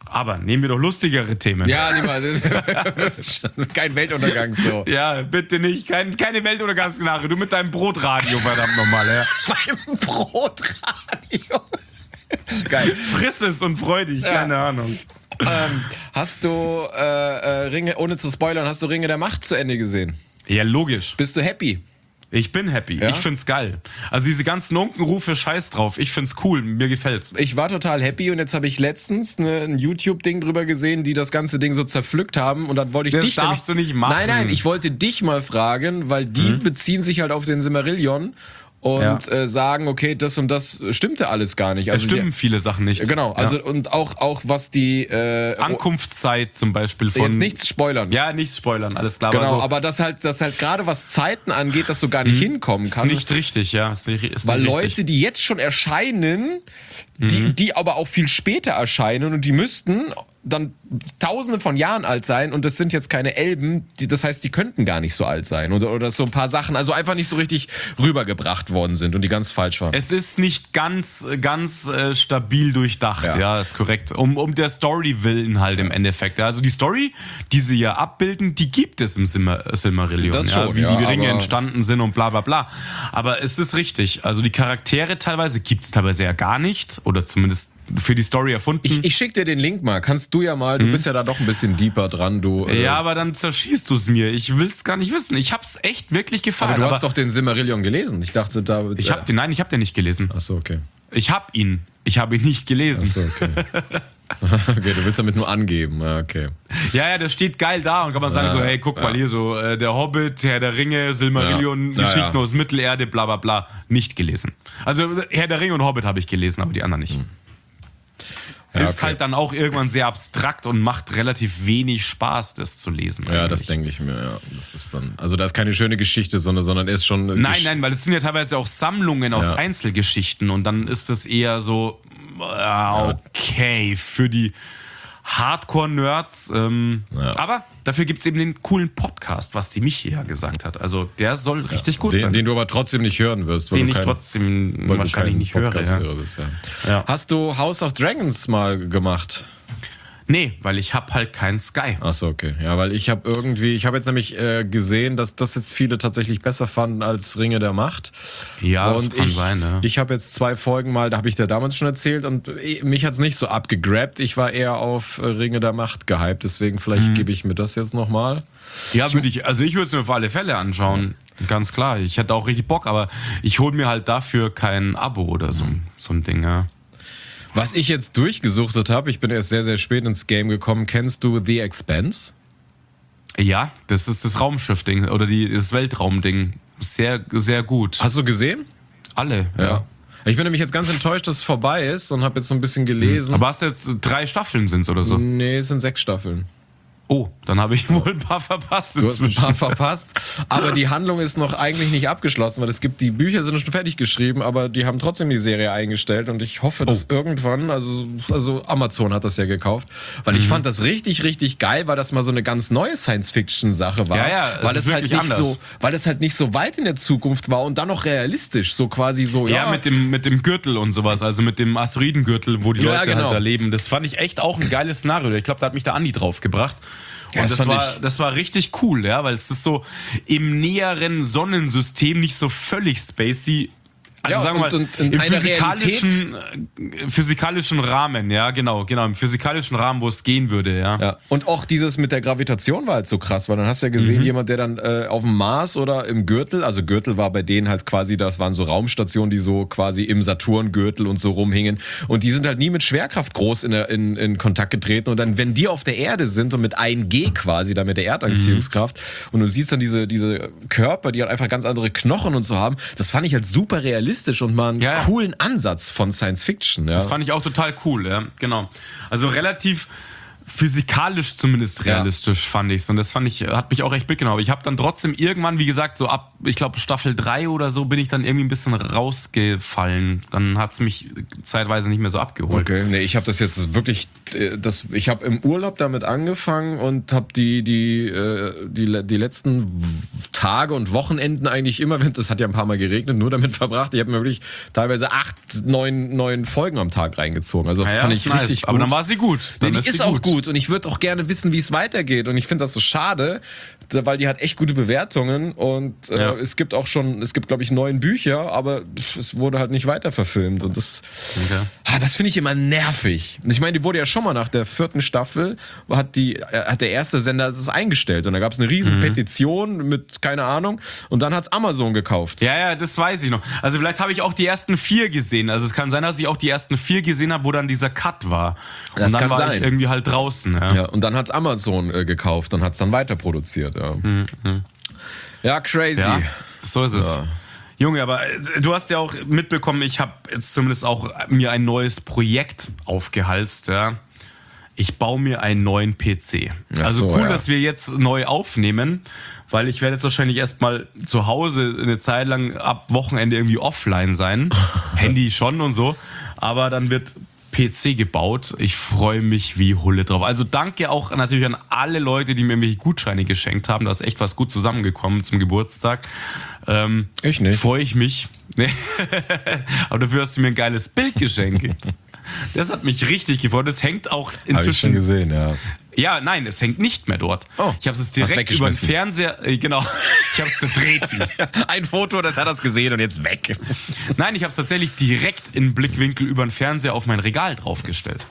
A: Aber nehmen wir doch lustigere Themen.
B: Ja, das ist kein Weltuntergang so.
A: Ja, bitte nicht. Keine Weltuntergangsnachricht. Du mit deinem Brotradio, verdammt nochmal. Ja.
B: Beim Brotradio.
A: Geil. Friss es und freu dich, keine Ahnung.
B: Hast du Ringe, ohne zu spoilern, hast du Ringe der Macht zu Ende gesehen?
A: Ja, logisch.
B: Bist du happy?
A: Ich bin happy.
B: Ja?
A: Ich find's geil. Also diese ganzen Unkenrufe, scheiß drauf. Ich find's cool. Mir gefällt's.
B: Ich war total happy und jetzt habe ich letztens ein YouTube-Ding drüber gesehen, die das ganze Ding so zerpflückt haben und dann wollte ich
A: Das
B: dich
A: darfst du nicht machen.
B: Nein, ich wollte dich mal fragen, weil die beziehen sich halt auf den Silmarillion und sagen, okay, das und das stimmte alles gar nicht.
A: Es stimmen viele Sachen nicht.
B: Genau, also und auch was die
A: Ankunftszeit zum Beispiel von...
B: jetzt nichts spoilern.
A: Ja, nicht spoilern, alles klar.
B: Genau,
A: also,
B: aber dass halt gerade was Zeiten angeht, dass so gar nicht hinkommen kann.
A: ist nicht richtig, ja. Ist
B: weil
A: nicht
B: Leute,
A: richtig.
B: die jetzt schon erscheinen, die aber auch viel später erscheinen und die müssten dann Tausende von Jahren alt sein und das sind jetzt keine Elben, das heißt, die könnten gar nicht so alt sein oder so ein paar Sachen, also einfach nicht so richtig rübergebracht worden sind und die ganz falsch waren.
A: Es ist nicht ganz stabil durchdacht, ja, ist korrekt. Um der Story willen halt im Endeffekt. Also die Story, die sie ja abbilden, die gibt es im Silmarillion.
B: Das schon,
A: wie
B: ja,
A: die Ringe
B: aber
A: entstanden sind und bla bla bla. Aber es ist richtig. Also die Charaktere teilweise gibt es teilweise ja gar nicht oder zumindest für die Story erfunden.
B: Ich schick dir den Link mal, kannst du ja mal, du bist ja da doch ein bisschen deeper dran, du.
A: Ja, aber dann zerschießt du es mir. Ich will es gar nicht wissen. Ich hab's echt wirklich gefallen.
B: Aber du hast doch den Silmarillion gelesen. Ich dachte, da...
A: Ich hab den nicht gelesen.
B: Achso, okay.
A: Ich habe ihn nicht gelesen.
B: Achso, okay. Okay, du willst damit nur angeben. Ja, okay.
A: Ja, das steht geil da und kann man sagen so, hey, guck mal hier so, der Hobbit, Herr der Ringe, Silmarillion, Geschichten aus Mittelerde, bla bla bla, nicht gelesen. Also Herr der Ringe und Hobbit habe ich gelesen, aber die anderen nicht.
B: Ja,
A: ist halt dann auch irgendwann sehr abstrakt und macht relativ wenig Spaß, das zu lesen.
B: Ja, das denke ich mir, ja. Das ist dann, also da ist keine schöne Geschichte, sondern ist schon...
A: Nein, weil es sind ja teilweise auch Sammlungen aus Einzelgeschichten und dann ist das eher so, okay, für die Hardcore-Nerds. Aber dafür gibt es eben den coolen Podcast, was die Michi ja gesagt hat. Also der soll richtig gut sein.
B: Den du aber trotzdem nicht hören wirst.
A: Den ich trotzdem wahrscheinlich nicht höre.
B: Bist, ja. Hast du House of Dragons mal gemacht?
A: Nee, weil ich habe halt kein Sky.
B: Achso, okay. Ja, weil ich habe jetzt nämlich gesehen, dass das jetzt viele tatsächlich besser fanden als Ringe der Macht.
A: Ja,
B: und
A: das kann sein, ja.
B: Ich habe jetzt 2 Folgen mal, da habe ich dir damals schon erzählt und mich hat's nicht so abgegrabt. Ich war eher auf Ringe der Macht gehypt, deswegen vielleicht gebe ich mir das jetzt nochmal.
A: Ja, ich würde es mir auf alle Fälle anschauen. Ganz klar. Ich hätte auch richtig Bock, aber ich hole mir halt dafür kein Abo oder so ein Ding, ja.
B: Was ich jetzt durchgesuchtet habe, ich bin erst sehr, sehr spät ins Game gekommen. Kennst du The Expanse?
A: Ja, das ist das Raumschiff-Ding oder das Weltraum-Ding. Sehr, sehr gut.
B: Hast du gesehen?
A: Alle,
B: ja. Ich bin nämlich jetzt ganz enttäuscht, dass es vorbei ist und habe jetzt so ein bisschen gelesen.
A: Aber hast du jetzt 3 Staffeln sind's oder so?
B: Nee, es sind 6 Staffeln.
A: Oh, dann habe ich wohl ein paar verpasst.
B: Du hast ein paar verpasst, aber die Handlung ist noch eigentlich nicht abgeschlossen, weil die Bücher sind schon fertig geschrieben, aber die haben trotzdem die Serie eingestellt und ich hoffe, dass irgendwann, also Amazon hat das ja gekauft, weil ich fand das richtig, richtig geil, weil das mal so eine ganz neue Science-Fiction-Sache war.
A: Ja,
B: weil es halt nicht so, weil es halt nicht so weit in der Zukunft war und dann noch realistisch, so quasi so,
A: ja. Mit dem Gürtel und sowas, also mit dem Asteroidengürtel, wo die Leute halt da leben. Das fand ich echt auch ein geiles Szenario. Ich glaube, da hat mich der Andi drauf gebracht. Und das war richtig cool, ja, weil es ist so im näheren Sonnensystem nicht so völlig spacey. Also sagen wir mal, im physikalischen Rahmen, ja, genau, im physikalischen Rahmen, wo es gehen würde, ja.
B: Ja. Und auch dieses mit der Gravitation war halt so krass, weil dann hast du ja gesehen, jemand, der dann auf dem Mars oder im Gürtel, also Gürtel war bei denen halt quasi, das waren so Raumstationen, die so quasi im Saturngürtel und so rumhingen und die sind halt nie mit Schwerkraft groß in Kontakt getreten und dann, wenn die auf der Erde sind und mit 1G quasi, da mit der Erdanziehungskraft und du siehst dann diese Körper, die halt einfach ganz andere Knochen und so haben, das fand ich halt super realistisch und mal einen coolen Ansatz von Science Fiction. Ja.
A: Das fand ich auch total cool, ja, genau. Also relativ physikalisch zumindest realistisch, fand ich's. Und das hat mich auch echt mitgenommen. Aber ich habe dann trotzdem irgendwann, wie gesagt, so ab, ich glaube, Staffel 3 oder so, bin ich dann irgendwie ein bisschen rausgefallen. Dann hat's mich zeitweise nicht mehr so abgeholt.
B: Okay, nee, ich habe das jetzt wirklich, ich habe im Urlaub damit angefangen und habe die letzten Tage und Wochenenden eigentlich immer, das hat ja ein paar Mal geregnet, nur damit verbracht. Ich habe mir wirklich teilweise 8, 9 Folgen am Tag reingezogen. Also fand ich richtig gut.
A: Aber dann war sie gut.
B: Nee, die ist auch gut und ich würde auch gerne wissen, wie es weitergeht. Und ich finde das so schade, weil die hat echt gute Bewertungen und es gibt glaube ich 9 Bücher, aber es wurde halt nicht weiter verfilmt und das finde ich immer nervig. Und ich meine, die wurde ja schon mal nach der 4. Staffel, hat der erste Sender das eingestellt und da gab es eine riesen Petition mit, keine Ahnung, und dann hat's Amazon gekauft.
A: Ja, das weiß ich noch. Also vielleicht habe ich auch die ersten 4 gesehen. Also es kann sein, dass ich auch die ersten 4 gesehen habe, wo dann dieser Cut war. Und
B: Das
A: dann
B: kann
A: war
B: sein.
A: ich irgendwie halt draußen.
B: Ja, und dann hat's Amazon gekauft und hat's dann weiter produziert. Ja, ja crazy.
A: Ja, so ist es.
B: Ja.
A: Junge, aber du hast ja auch mitbekommen, ich habe jetzt zumindest auch mir ein neues Projekt aufgehalst. Ja. Ich baue mir einen neuen PC. Also cool, dass wir jetzt neu aufnehmen, weil ich werde jetzt wahrscheinlich erstmal zu Hause eine Zeit lang ab Wochenende irgendwie offline sein. Handy schon und so. Aber dann wird PC gebaut. Ich freue mich wie Hulle drauf. Also danke auch natürlich an alle Leute, die mir irgendwelche Gutscheine geschenkt haben. Da ist echt was gut zusammengekommen zum Geburtstag.
B: Ich nicht.
A: Freue ich mich. Aber dafür hast du mir ein geiles Bild geschenkt. Das hat mich richtig gefreut. Das hängt auch inzwischen.
B: Habe ich schon gesehen, ja.
A: Ja, nein, es hängt nicht mehr dort.
B: Oh,
A: ich habe es direkt über den Fernseher, genau, ich habe es zertreten.
B: Ein Foto, das hat er gesehen und jetzt weg.
A: Nein, ich habe es tatsächlich direkt in Blickwinkel über den Fernseher auf mein Regal draufgestellt.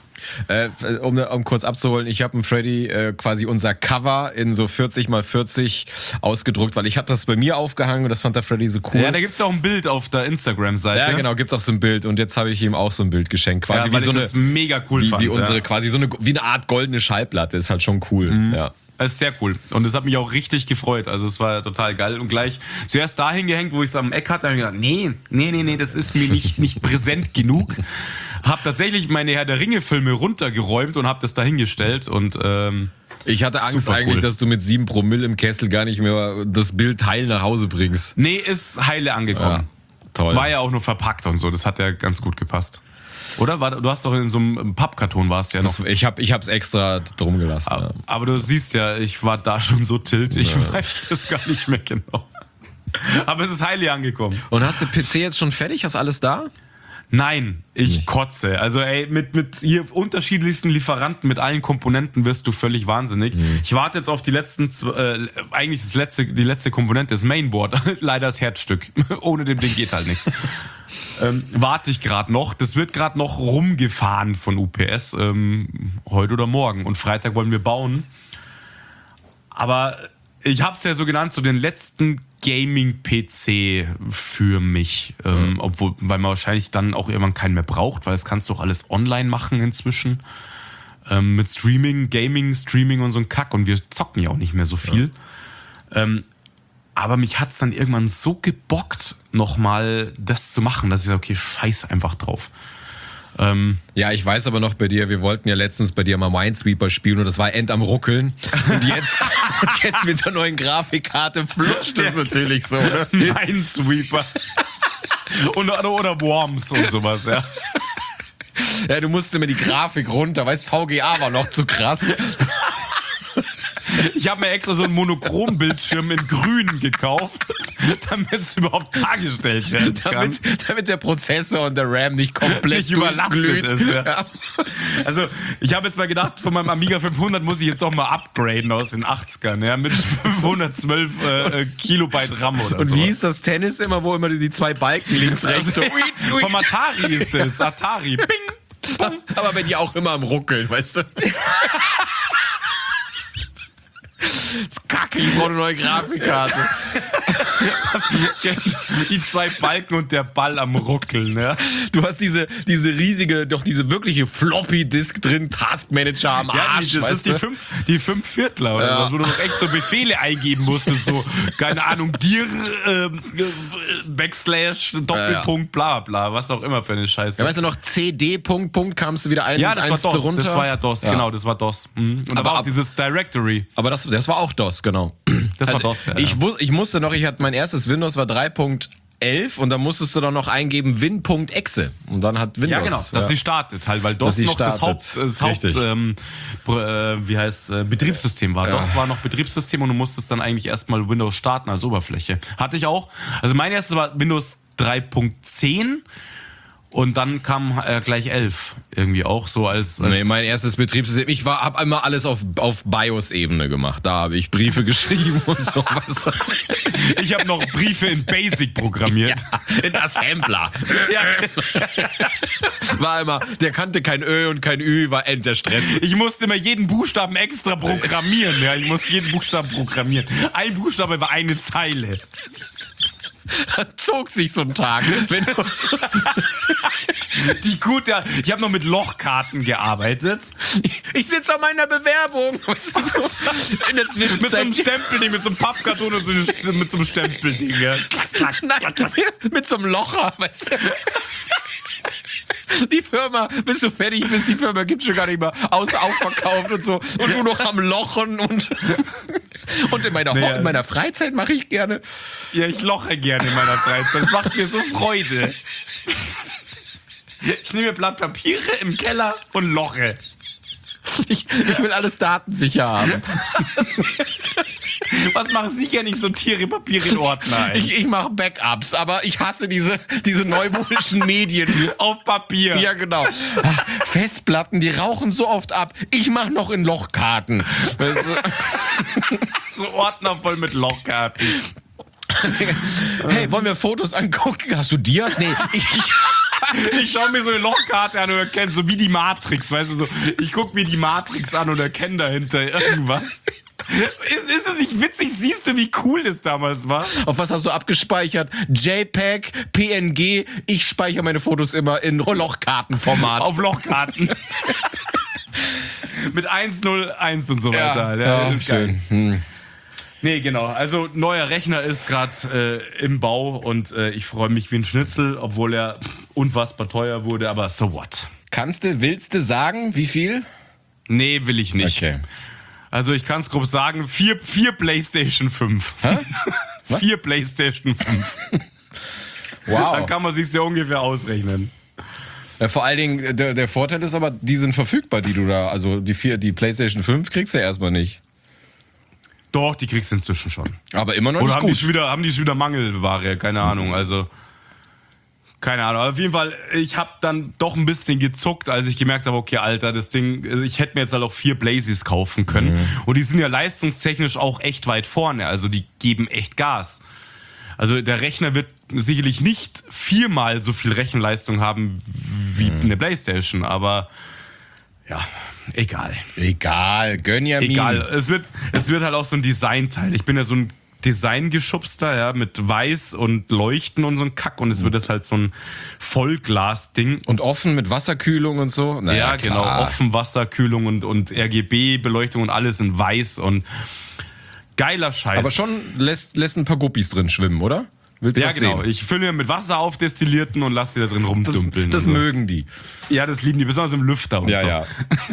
B: Um kurz abzuholen, ich habe dem Freddy quasi unser Cover in so 40x40 ausgedruckt, weil ich habe das bei mir aufgehangen und das fand der Freddy so cool.
A: Ja, da gibt's auch ein Bild auf der Instagram-Seite.
B: Ja, genau, gibt's auch so ein Bild und jetzt habe ich ihm auch so ein Bild geschenkt, quasi
A: ja, weil
B: wie so
A: ich das mega cool fand.
B: Wie unsere quasi so wie eine Art goldene Schallplatte, ist halt schon cool. Ja.
A: Das ist sehr cool. Und das hat mich auch richtig gefreut. Also es war total geil. Und gleich zuerst dahin gehängt, wo ich es am Eck hatte, habe ich gedacht, nee, das ist mir nicht präsent genug. Hab tatsächlich meine Herr der Ringe-Filme runtergeräumt und hab das dahingestellt. Und
B: ich hatte Angst eigentlich, dass du mit 7 Promille im Kessel gar nicht mehr das Bild heil nach Hause bringst.
A: Nee, ist heile angekommen.
B: Ja, toll.
A: War ja auch nur verpackt und so. Das hat ja ganz gut gepasst. Oder? Du hast doch in so einem Pappkarton warst ja noch.
B: Ich hab's extra drum gelassen.
A: Aber du siehst ja, ich war da schon so tilt, ich weiß es gar nicht mehr genau. Aber es ist heilig angekommen.
B: Und hast du PC jetzt schon fertig? Hast alles da?
A: Nein, ich kotze. Also ey, mit hier unterschiedlichsten Lieferanten, mit allen Komponenten wirst du völlig wahnsinnig. Ich warte jetzt auf die letzten, eigentlich die letzte Komponente, das Mainboard. Leider das Herzstück. Ohne dem Ding geht halt nichts. Warte ich gerade noch. Das wird gerade noch rumgefahren von UPS. Heute oder morgen. Und Freitag wollen wir bauen. Aber ich habe es ja so genannt, so den letzten Gaming-PC für mich. Weil man wahrscheinlich dann auch irgendwann keinen mehr braucht, weil das kannst du auch alles online machen inzwischen. Mit Streaming, Gaming, Streaming und so ein Kack. Und wir zocken ja auch nicht mehr so viel. Aber mich hat's dann irgendwann so gebockt, nochmal das zu machen, dass ich sage, okay, scheiß einfach drauf.
B: Ja, ich weiß aber noch bei dir, wir wollten ja letztens bei dir mal Minesweeper spielen und das war End am Ruckeln. Und jetzt mit der neuen Grafikkarte flutscht das natürlich so, ne?
A: Minesweeper. oder Worms und sowas, ja.
B: Ja, du musst immer die Grafik runter, weißt, VGA war noch zu krass.
A: Ich habe mir extra so einen Monochrom-Bildschirm in grün gekauft, damit es überhaupt dargestellt werden kann.
B: Damit der Prozessor und der RAM nicht komplett
A: überlastet ist. Ja. Also, ich habe jetzt mal gedacht, von meinem Amiga 500 muss ich jetzt doch mal upgraden aus den 80ern, ja, mit 512 Kilobyte RAM oder so.
B: Und wie ist das Tennis immer, wo immer die 2 Balken links, rechts so.
A: Vom Atari ist es. Atari. Bing.
B: Aber bei dir auch immer am Ruckeln, weißt du? Das ist kacke, ich brauche eine neue Grafikkarte.
A: Die 2 Balken und der Ball am Ruckeln. Ja.
B: Du hast diese riesige, doch diese wirkliche Floppy-Disk drin, Taskmanager am Arsch.
A: Das ist die 5 Viertler oder sowas, wo du noch echt so Befehle eingeben musstest, so, keine Ahnung, dir, Backslash, Doppelpunkt, bla bla, was auch immer für eine Scheiße.
B: Ja, weißt du noch, CD, Punkt, kamst du wieder ein
A: ja,
B: und
A: das
B: eins
A: war DOS,
B: runter?
A: das war ja DOS, genau, das war DOS. Und aber da war auch dieses Directory.
B: Aber das war auch DOS, genau.
A: Das war DOS, ja.
B: Ich musste noch, mein erstes Windows war 3.11 und dann musstest du dann noch eingeben win.exe und dann hat Windows...
A: Ja, genau, dass sie startet halt, weil DOS noch das Betriebssystem war. DOS war noch Betriebssystem und du musstest dann eigentlich erstmal Windows starten als Oberfläche. Hatte ich auch. Also mein erstes war Windows 3.10 und dann kam gleich 11 irgendwie auch so als
B: Nee, mein erstes Betriebssystem, ich habe einmal alles auf BIOS-Ebene gemacht. Da habe ich Briefe geschrieben und sowas.
A: Ich habe noch Briefe in BASIC programmiert.
B: Ja, in Assembler.
A: Ja.
B: War immer, der kannte kein Ö und kein Ü, war der Stress.
A: Ich musste immer jeden Buchstaben extra programmieren. Ja, ich musste jeden Buchstaben programmieren. Ein Buchstabe war eine Zeile.
B: Zog sich so ein Tag. Wenn du
A: ich habe noch mit Lochkarten gearbeitet.
B: Ich sitze an meiner Bewerbung. In der Zwischenzeit.
A: Mit so einem Stempelding, mit so einem Pappkarton und mit so einem Stempelding. Ja.
B: Mit so einem Locher, weißt du? Die Firma, bis du fertig bist, die Firma gibt's schon gar nicht mehr ausverkauft und so. Und du noch am Lochen und in meiner Freizeit mache ich gerne.
A: Ja, ich loche gerne in meiner Freizeit. Das macht mir so Freude. Ich nehme Blatt Papiere im Keller und loche.
B: Ich will alles datensicher haben.
A: Was machen Sie gerne? Ich sortiere Papiere in Ordner ein.
B: Ich mache Backups, aber ich hasse diese neumodischen Medien.
A: Auf Papier.
B: Ja, genau. Ach, Festplatten, die rauchen so oft ab. Ich mache noch in Lochkarten. Weißt du?
A: So Ordner voll mit Lochkarten.
B: Hey, wollen wir Fotos angucken? Hast du Dias? Nee,
A: ich schaue mir so eine Lochkarte an und erkenne so wie die Matrix, weißt du, so. Ich gucke mir die Matrix an und erkenne dahinter irgendwas. Ist es nicht witzig? Siehst du, wie cool das damals war?
B: Auf was hast du abgespeichert? JPEG, PNG. Ich speichere meine Fotos immer in Lochkartenformat.
A: Auf Lochkarten. Mit 101 und so weiter.
B: Ja, schön.
A: Nee, genau. Also neuer Rechner ist gerade im Bau und ich freue mich wie ein Schnitzel, obwohl er unfassbar teuer wurde, aber so what?
B: Willst du sagen, wie viel?
A: Nee, will ich nicht.
B: Okay.
A: Also ich kann es grob sagen, 4 PlayStation 5.
B: Hä?
A: 4 PlayStation 5.
B: Wow.
A: Dann kann man sich ja ungefähr ausrechnen.
B: Ja, vor allen Dingen, der Vorteil ist aber, die sind verfügbar, die du da, also die PlayStation 5 kriegst du ja erstmal nicht.
A: Doch, die kriegst du inzwischen schon.
B: Aber immer noch
A: Oder
B: nicht gut.
A: haben die schon wieder Mangelware? Keine Ahnung, also... Keine Ahnung, auf jeden Fall, ich habe dann doch ein bisschen gezuckt, als ich gemerkt habe, okay, Alter, das Ding, ich hätte mir jetzt halt auch 4 Blazes kaufen können. Und die sind ja leistungstechnisch auch echt weit vorne, also die geben echt Gas. Also der Rechner wird sicherlich nicht 4-mal so viel Rechenleistung haben wie eine Playstation, aber ja, egal.
B: Egal, gönn ja
A: Egal, es wird halt auch so ein Designteil. Ich bin ja so ein Designgeschubster, ja, mit Weiß und Leuchten und so ein Kack und es wird jetzt halt so ein Vollglas-Ding.
B: Und offen mit Wasserkühlung und so?
A: Naja, ja, genau, offen, Wasserkühlung und RGB-Beleuchtung und alles in Weiß und geiler Scheiß.
B: Aber schon lässt ein paar Guppis drin schwimmen, oder? Willst du
A: ja,
B: was
A: genau.
B: sehen?
A: Ich fülle mit Wasser aufdestillierten und lasse die da drin rumdümpeln.
B: Das
A: so.
B: Mögen die.
A: Ja, das lieben die, besonders im Lüfter und so.
B: Ja.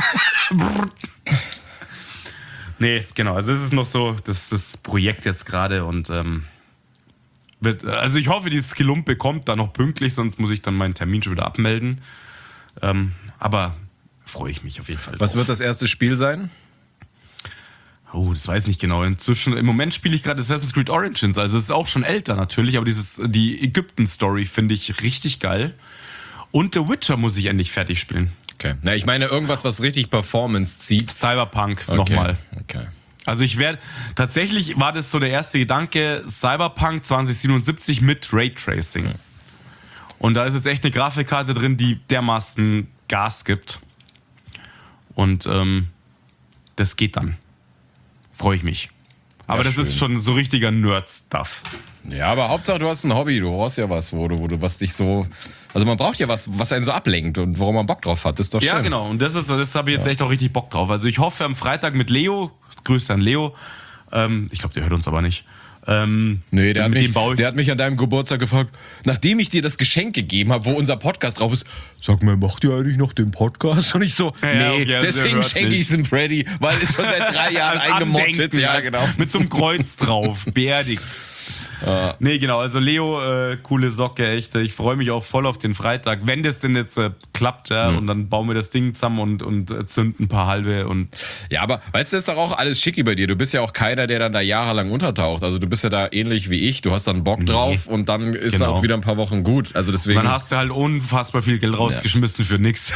A: Nee, genau. Also das ist noch so das Projekt jetzt gerade und also ich hoffe, dieses Skilumpe kommt da noch pünktlich, sonst muss ich dann meinen Termin schon wieder abmelden. Aber freue ich mich auf jeden Fall.
B: Was wird das erste Spiel sein?
A: Oh, das weiß ich nicht genau. Im Moment spiele ich gerade Assassin's Creed Origins, also es ist auch schon älter natürlich, aber die Ägypten-Story finde ich richtig geil. Und The Witcher muss ich endlich fertig spielen.
B: Okay. Na, ich meine irgendwas, was richtig Performance zieht.
A: Cyberpunk nochmal.
B: Okay.
A: Also tatsächlich war das so der erste Gedanke, Cyberpunk 2077 mit Raytracing. Okay. Und da ist jetzt echt eine Grafikkarte drin, die dermaßen Gas gibt. Und das geht dann. Freue ich mich. Aber ja, das ist schon so richtiger Nerd-Stuff.
B: Ja, aber Hauptsache du hast ein Hobby, du brauchst ja was, wo du was dich so... Also man braucht ja was einen so ablenkt und worum man Bock drauf hat, das ist doch schön.
A: Ja, genau, und das habe ich jetzt echt auch richtig Bock drauf. Also ich hoffe am Freitag mit Leo, Grüße an Leo, ich glaube, der hört uns aber nicht.
B: Nee, der hat mich an deinem Geburtstag gefragt, nachdem ich dir das Geschenk gegeben habe, wo unser Podcast drauf ist, sag mal, macht ihr eigentlich noch den Podcast? Und ich so, nee, okay, deswegen schenke ich es dem Freddy, weil es schon seit 3 Jahren eingemottet.
A: Ja, genau. Mit so einem Kreuz drauf, beerdigt. Nee, genau, also Leo, coole Socke, echt. Ich freue mich auch voll auf den Freitag, wenn das denn jetzt klappt, ja, und dann bauen wir das Ding zusammen und zünden ein paar halbe und...
B: Ja, aber weißt du, das ist doch auch alles schicki bei dir. Du bist ja auch keiner, der dann da jahrelang untertaucht. Also du bist ja da ähnlich wie ich, du hast dann Bock drauf und dann ist auch wieder ein paar Wochen gut. Also deswegen...
A: Dann hast du halt unfassbar viel Geld rausgeschmissen für nix.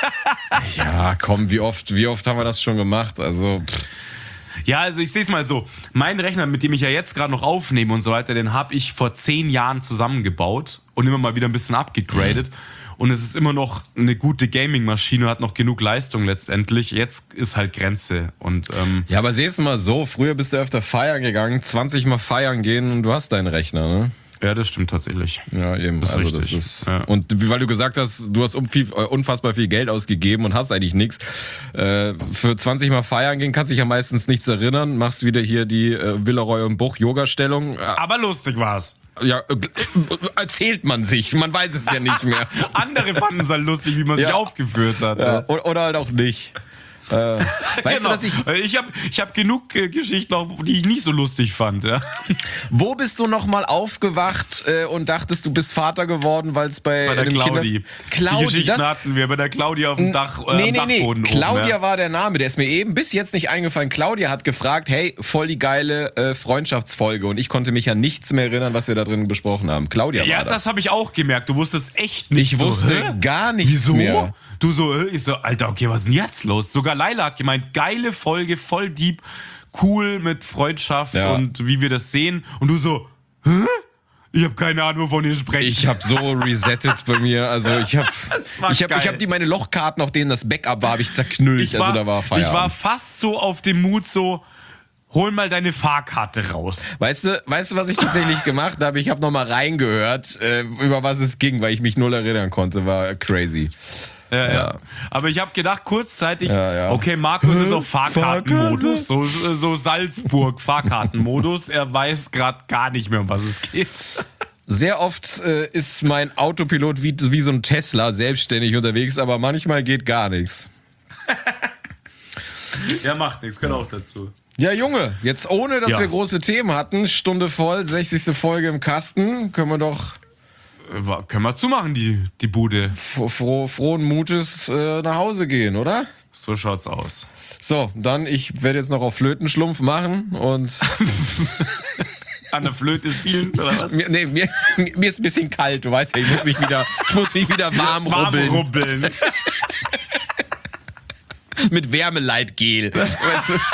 B: Ja, komm, wie oft haben wir das schon gemacht? Also...
A: Ja, also ich sehe es mal so. Mein Rechner, mit dem ich ja jetzt gerade noch aufnehme und so weiter, den habe ich vor 10 Jahren zusammengebaut und immer mal wieder ein bisschen abgegradet. Und es ist immer noch eine gute Gaming-Maschine und hat noch genug Leistung letztendlich. Jetzt ist halt Grenze. Und,
B: ja, aber siehst du mal so, früher bist du öfter feiern gegangen, 20 Mal feiern gehen und du hast deinen Rechner, ne?
A: Ja, das stimmt tatsächlich.
B: Ja, eben.
A: Das ist
B: also
A: richtig.
B: Das ist,
A: ja.
B: Und weil du gesagt hast, du hast unfassbar viel Geld ausgegeben und hast eigentlich nichts. Für 20 Mal feiern gehen kannst dich ja meistens nichts erinnern. Machst wieder hier die Villeroy und Buch Yoga-Stellung.
A: Aber lustig war's.
B: Ja, erzählt man sich. Man weiß es ja nicht mehr.
A: Andere fanden es halt lustig, wie man sich aufgeführt hat.
B: Ja. Oder halt auch nicht. Weißt du, dass
A: ich hab genug Geschichten, auch, die ich nicht so lustig fand. Ja.
B: Wo bist du nochmal aufgewacht und dachtest, du bist Vater geworden, weil es bei
A: der Claudi. Die Geschichten hatten wir bei der Claudia auf dem Dachboden.
B: Claudia war der Name, der ist mir eben bis jetzt nicht eingefallen. Claudia hat gefragt, hey, voll die geile Freundschaftsfolge und ich konnte mich an nichts mehr erinnern, was wir da drin besprochen haben. Claudia war das.
A: Ja, das habe ich auch gemerkt. Du wusstest echt nicht.
B: Ich wusste gar nichts mehr.
A: Du so, ich so, Alter, okay, was ist denn jetzt los? Sogar Laila hat gemeint, geile Folge, voll deep, cool mit Freundschaft und wie wir das sehen. Und du so, hä? Ich habe keine Ahnung, wovon ihr sprecht.
B: Ich habe so resettet bei mir. Also ich hab die meine Lochkarten, auf denen das Backup war, habe ich zerknüllt. Also da war Feierabend.
A: Ich war fast so auf dem Mut so, hol mal deine Fahrkarte raus.
B: Weißt du, was ich tatsächlich gemacht habe? Ich habe nochmal reingehört, über was es ging, weil ich mich null erinnern konnte. War crazy.
A: Ja. Aber ich habe gedacht, kurzzeitig, okay, Markus ist auf Fahrkartenmodus, so Salzburg-Fahrkartenmodus. Er weiß gerade gar nicht mehr, um was es geht.
B: Sehr oft ist mein Autopilot wie so ein Tesla selbstständig unterwegs, aber manchmal geht gar nichts.
A: Ja, macht nichts, gehört auch dazu.
B: Ja, Junge, jetzt ohne, dass wir große Themen hatten, Stunde voll, 60. Folge im Kasten, können wir
A: zumachen, die Bude.
B: Frohen Mutes nach Hause gehen, oder?
A: So schaut's aus.
B: So, dann, ich werde jetzt noch auf Flötenschlumpf machen und...
A: An der Flöte spielen, oder was?
B: Mir ist ein bisschen kalt, du weißt ja, ich muss mich wieder warm rubbeln. Mit Wärmeleitgel. Weißt du?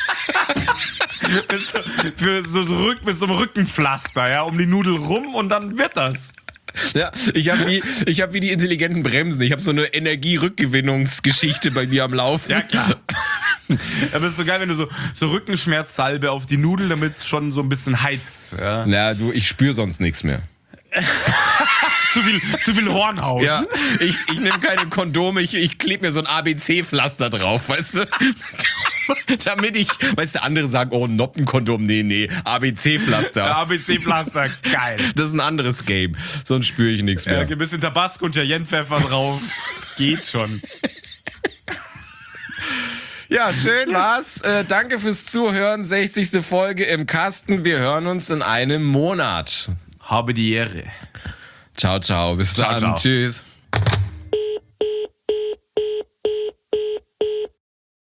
A: Mit so einem Rückenpflaster, ja, um die Nudel rum und dann wird das.
B: Ja, ich hab wie die intelligenten Bremsen. Ich habe so eine Energierückgewinnungsgeschichte bei mir am Laufen.
A: Ja, klar. Aber es ist so geil, wenn du so Rückenschmerzsalbe auf die Nudel, damit es schon so ein bisschen heizt. Ja.
B: Na, du, ich spüre sonst nichts mehr.
A: zu viel Hornhaut.
B: Ja, ich nehme keine Kondome, ich klebe mir so ein ABC-Pflaster drauf, weißt du? Damit weißt du, andere sagen, oh, Noppenkondom, nee, ABC-Pflaster.
A: Ja, ABC-Pflaster, geil.
B: Das ist ein anderes Game, sonst spüre ich nichts mehr.
A: Ja, ein bisschen Tabasco und Cayennepfeffer drauf, geht schon.
B: Ja, schön war's. Danke fürs Zuhören, 60. Folge im Kasten. Wir hören uns in einem Monat.
A: Habe die Ehre.
B: Ciao, bis dann.
A: Ciao.
B: Tschüss.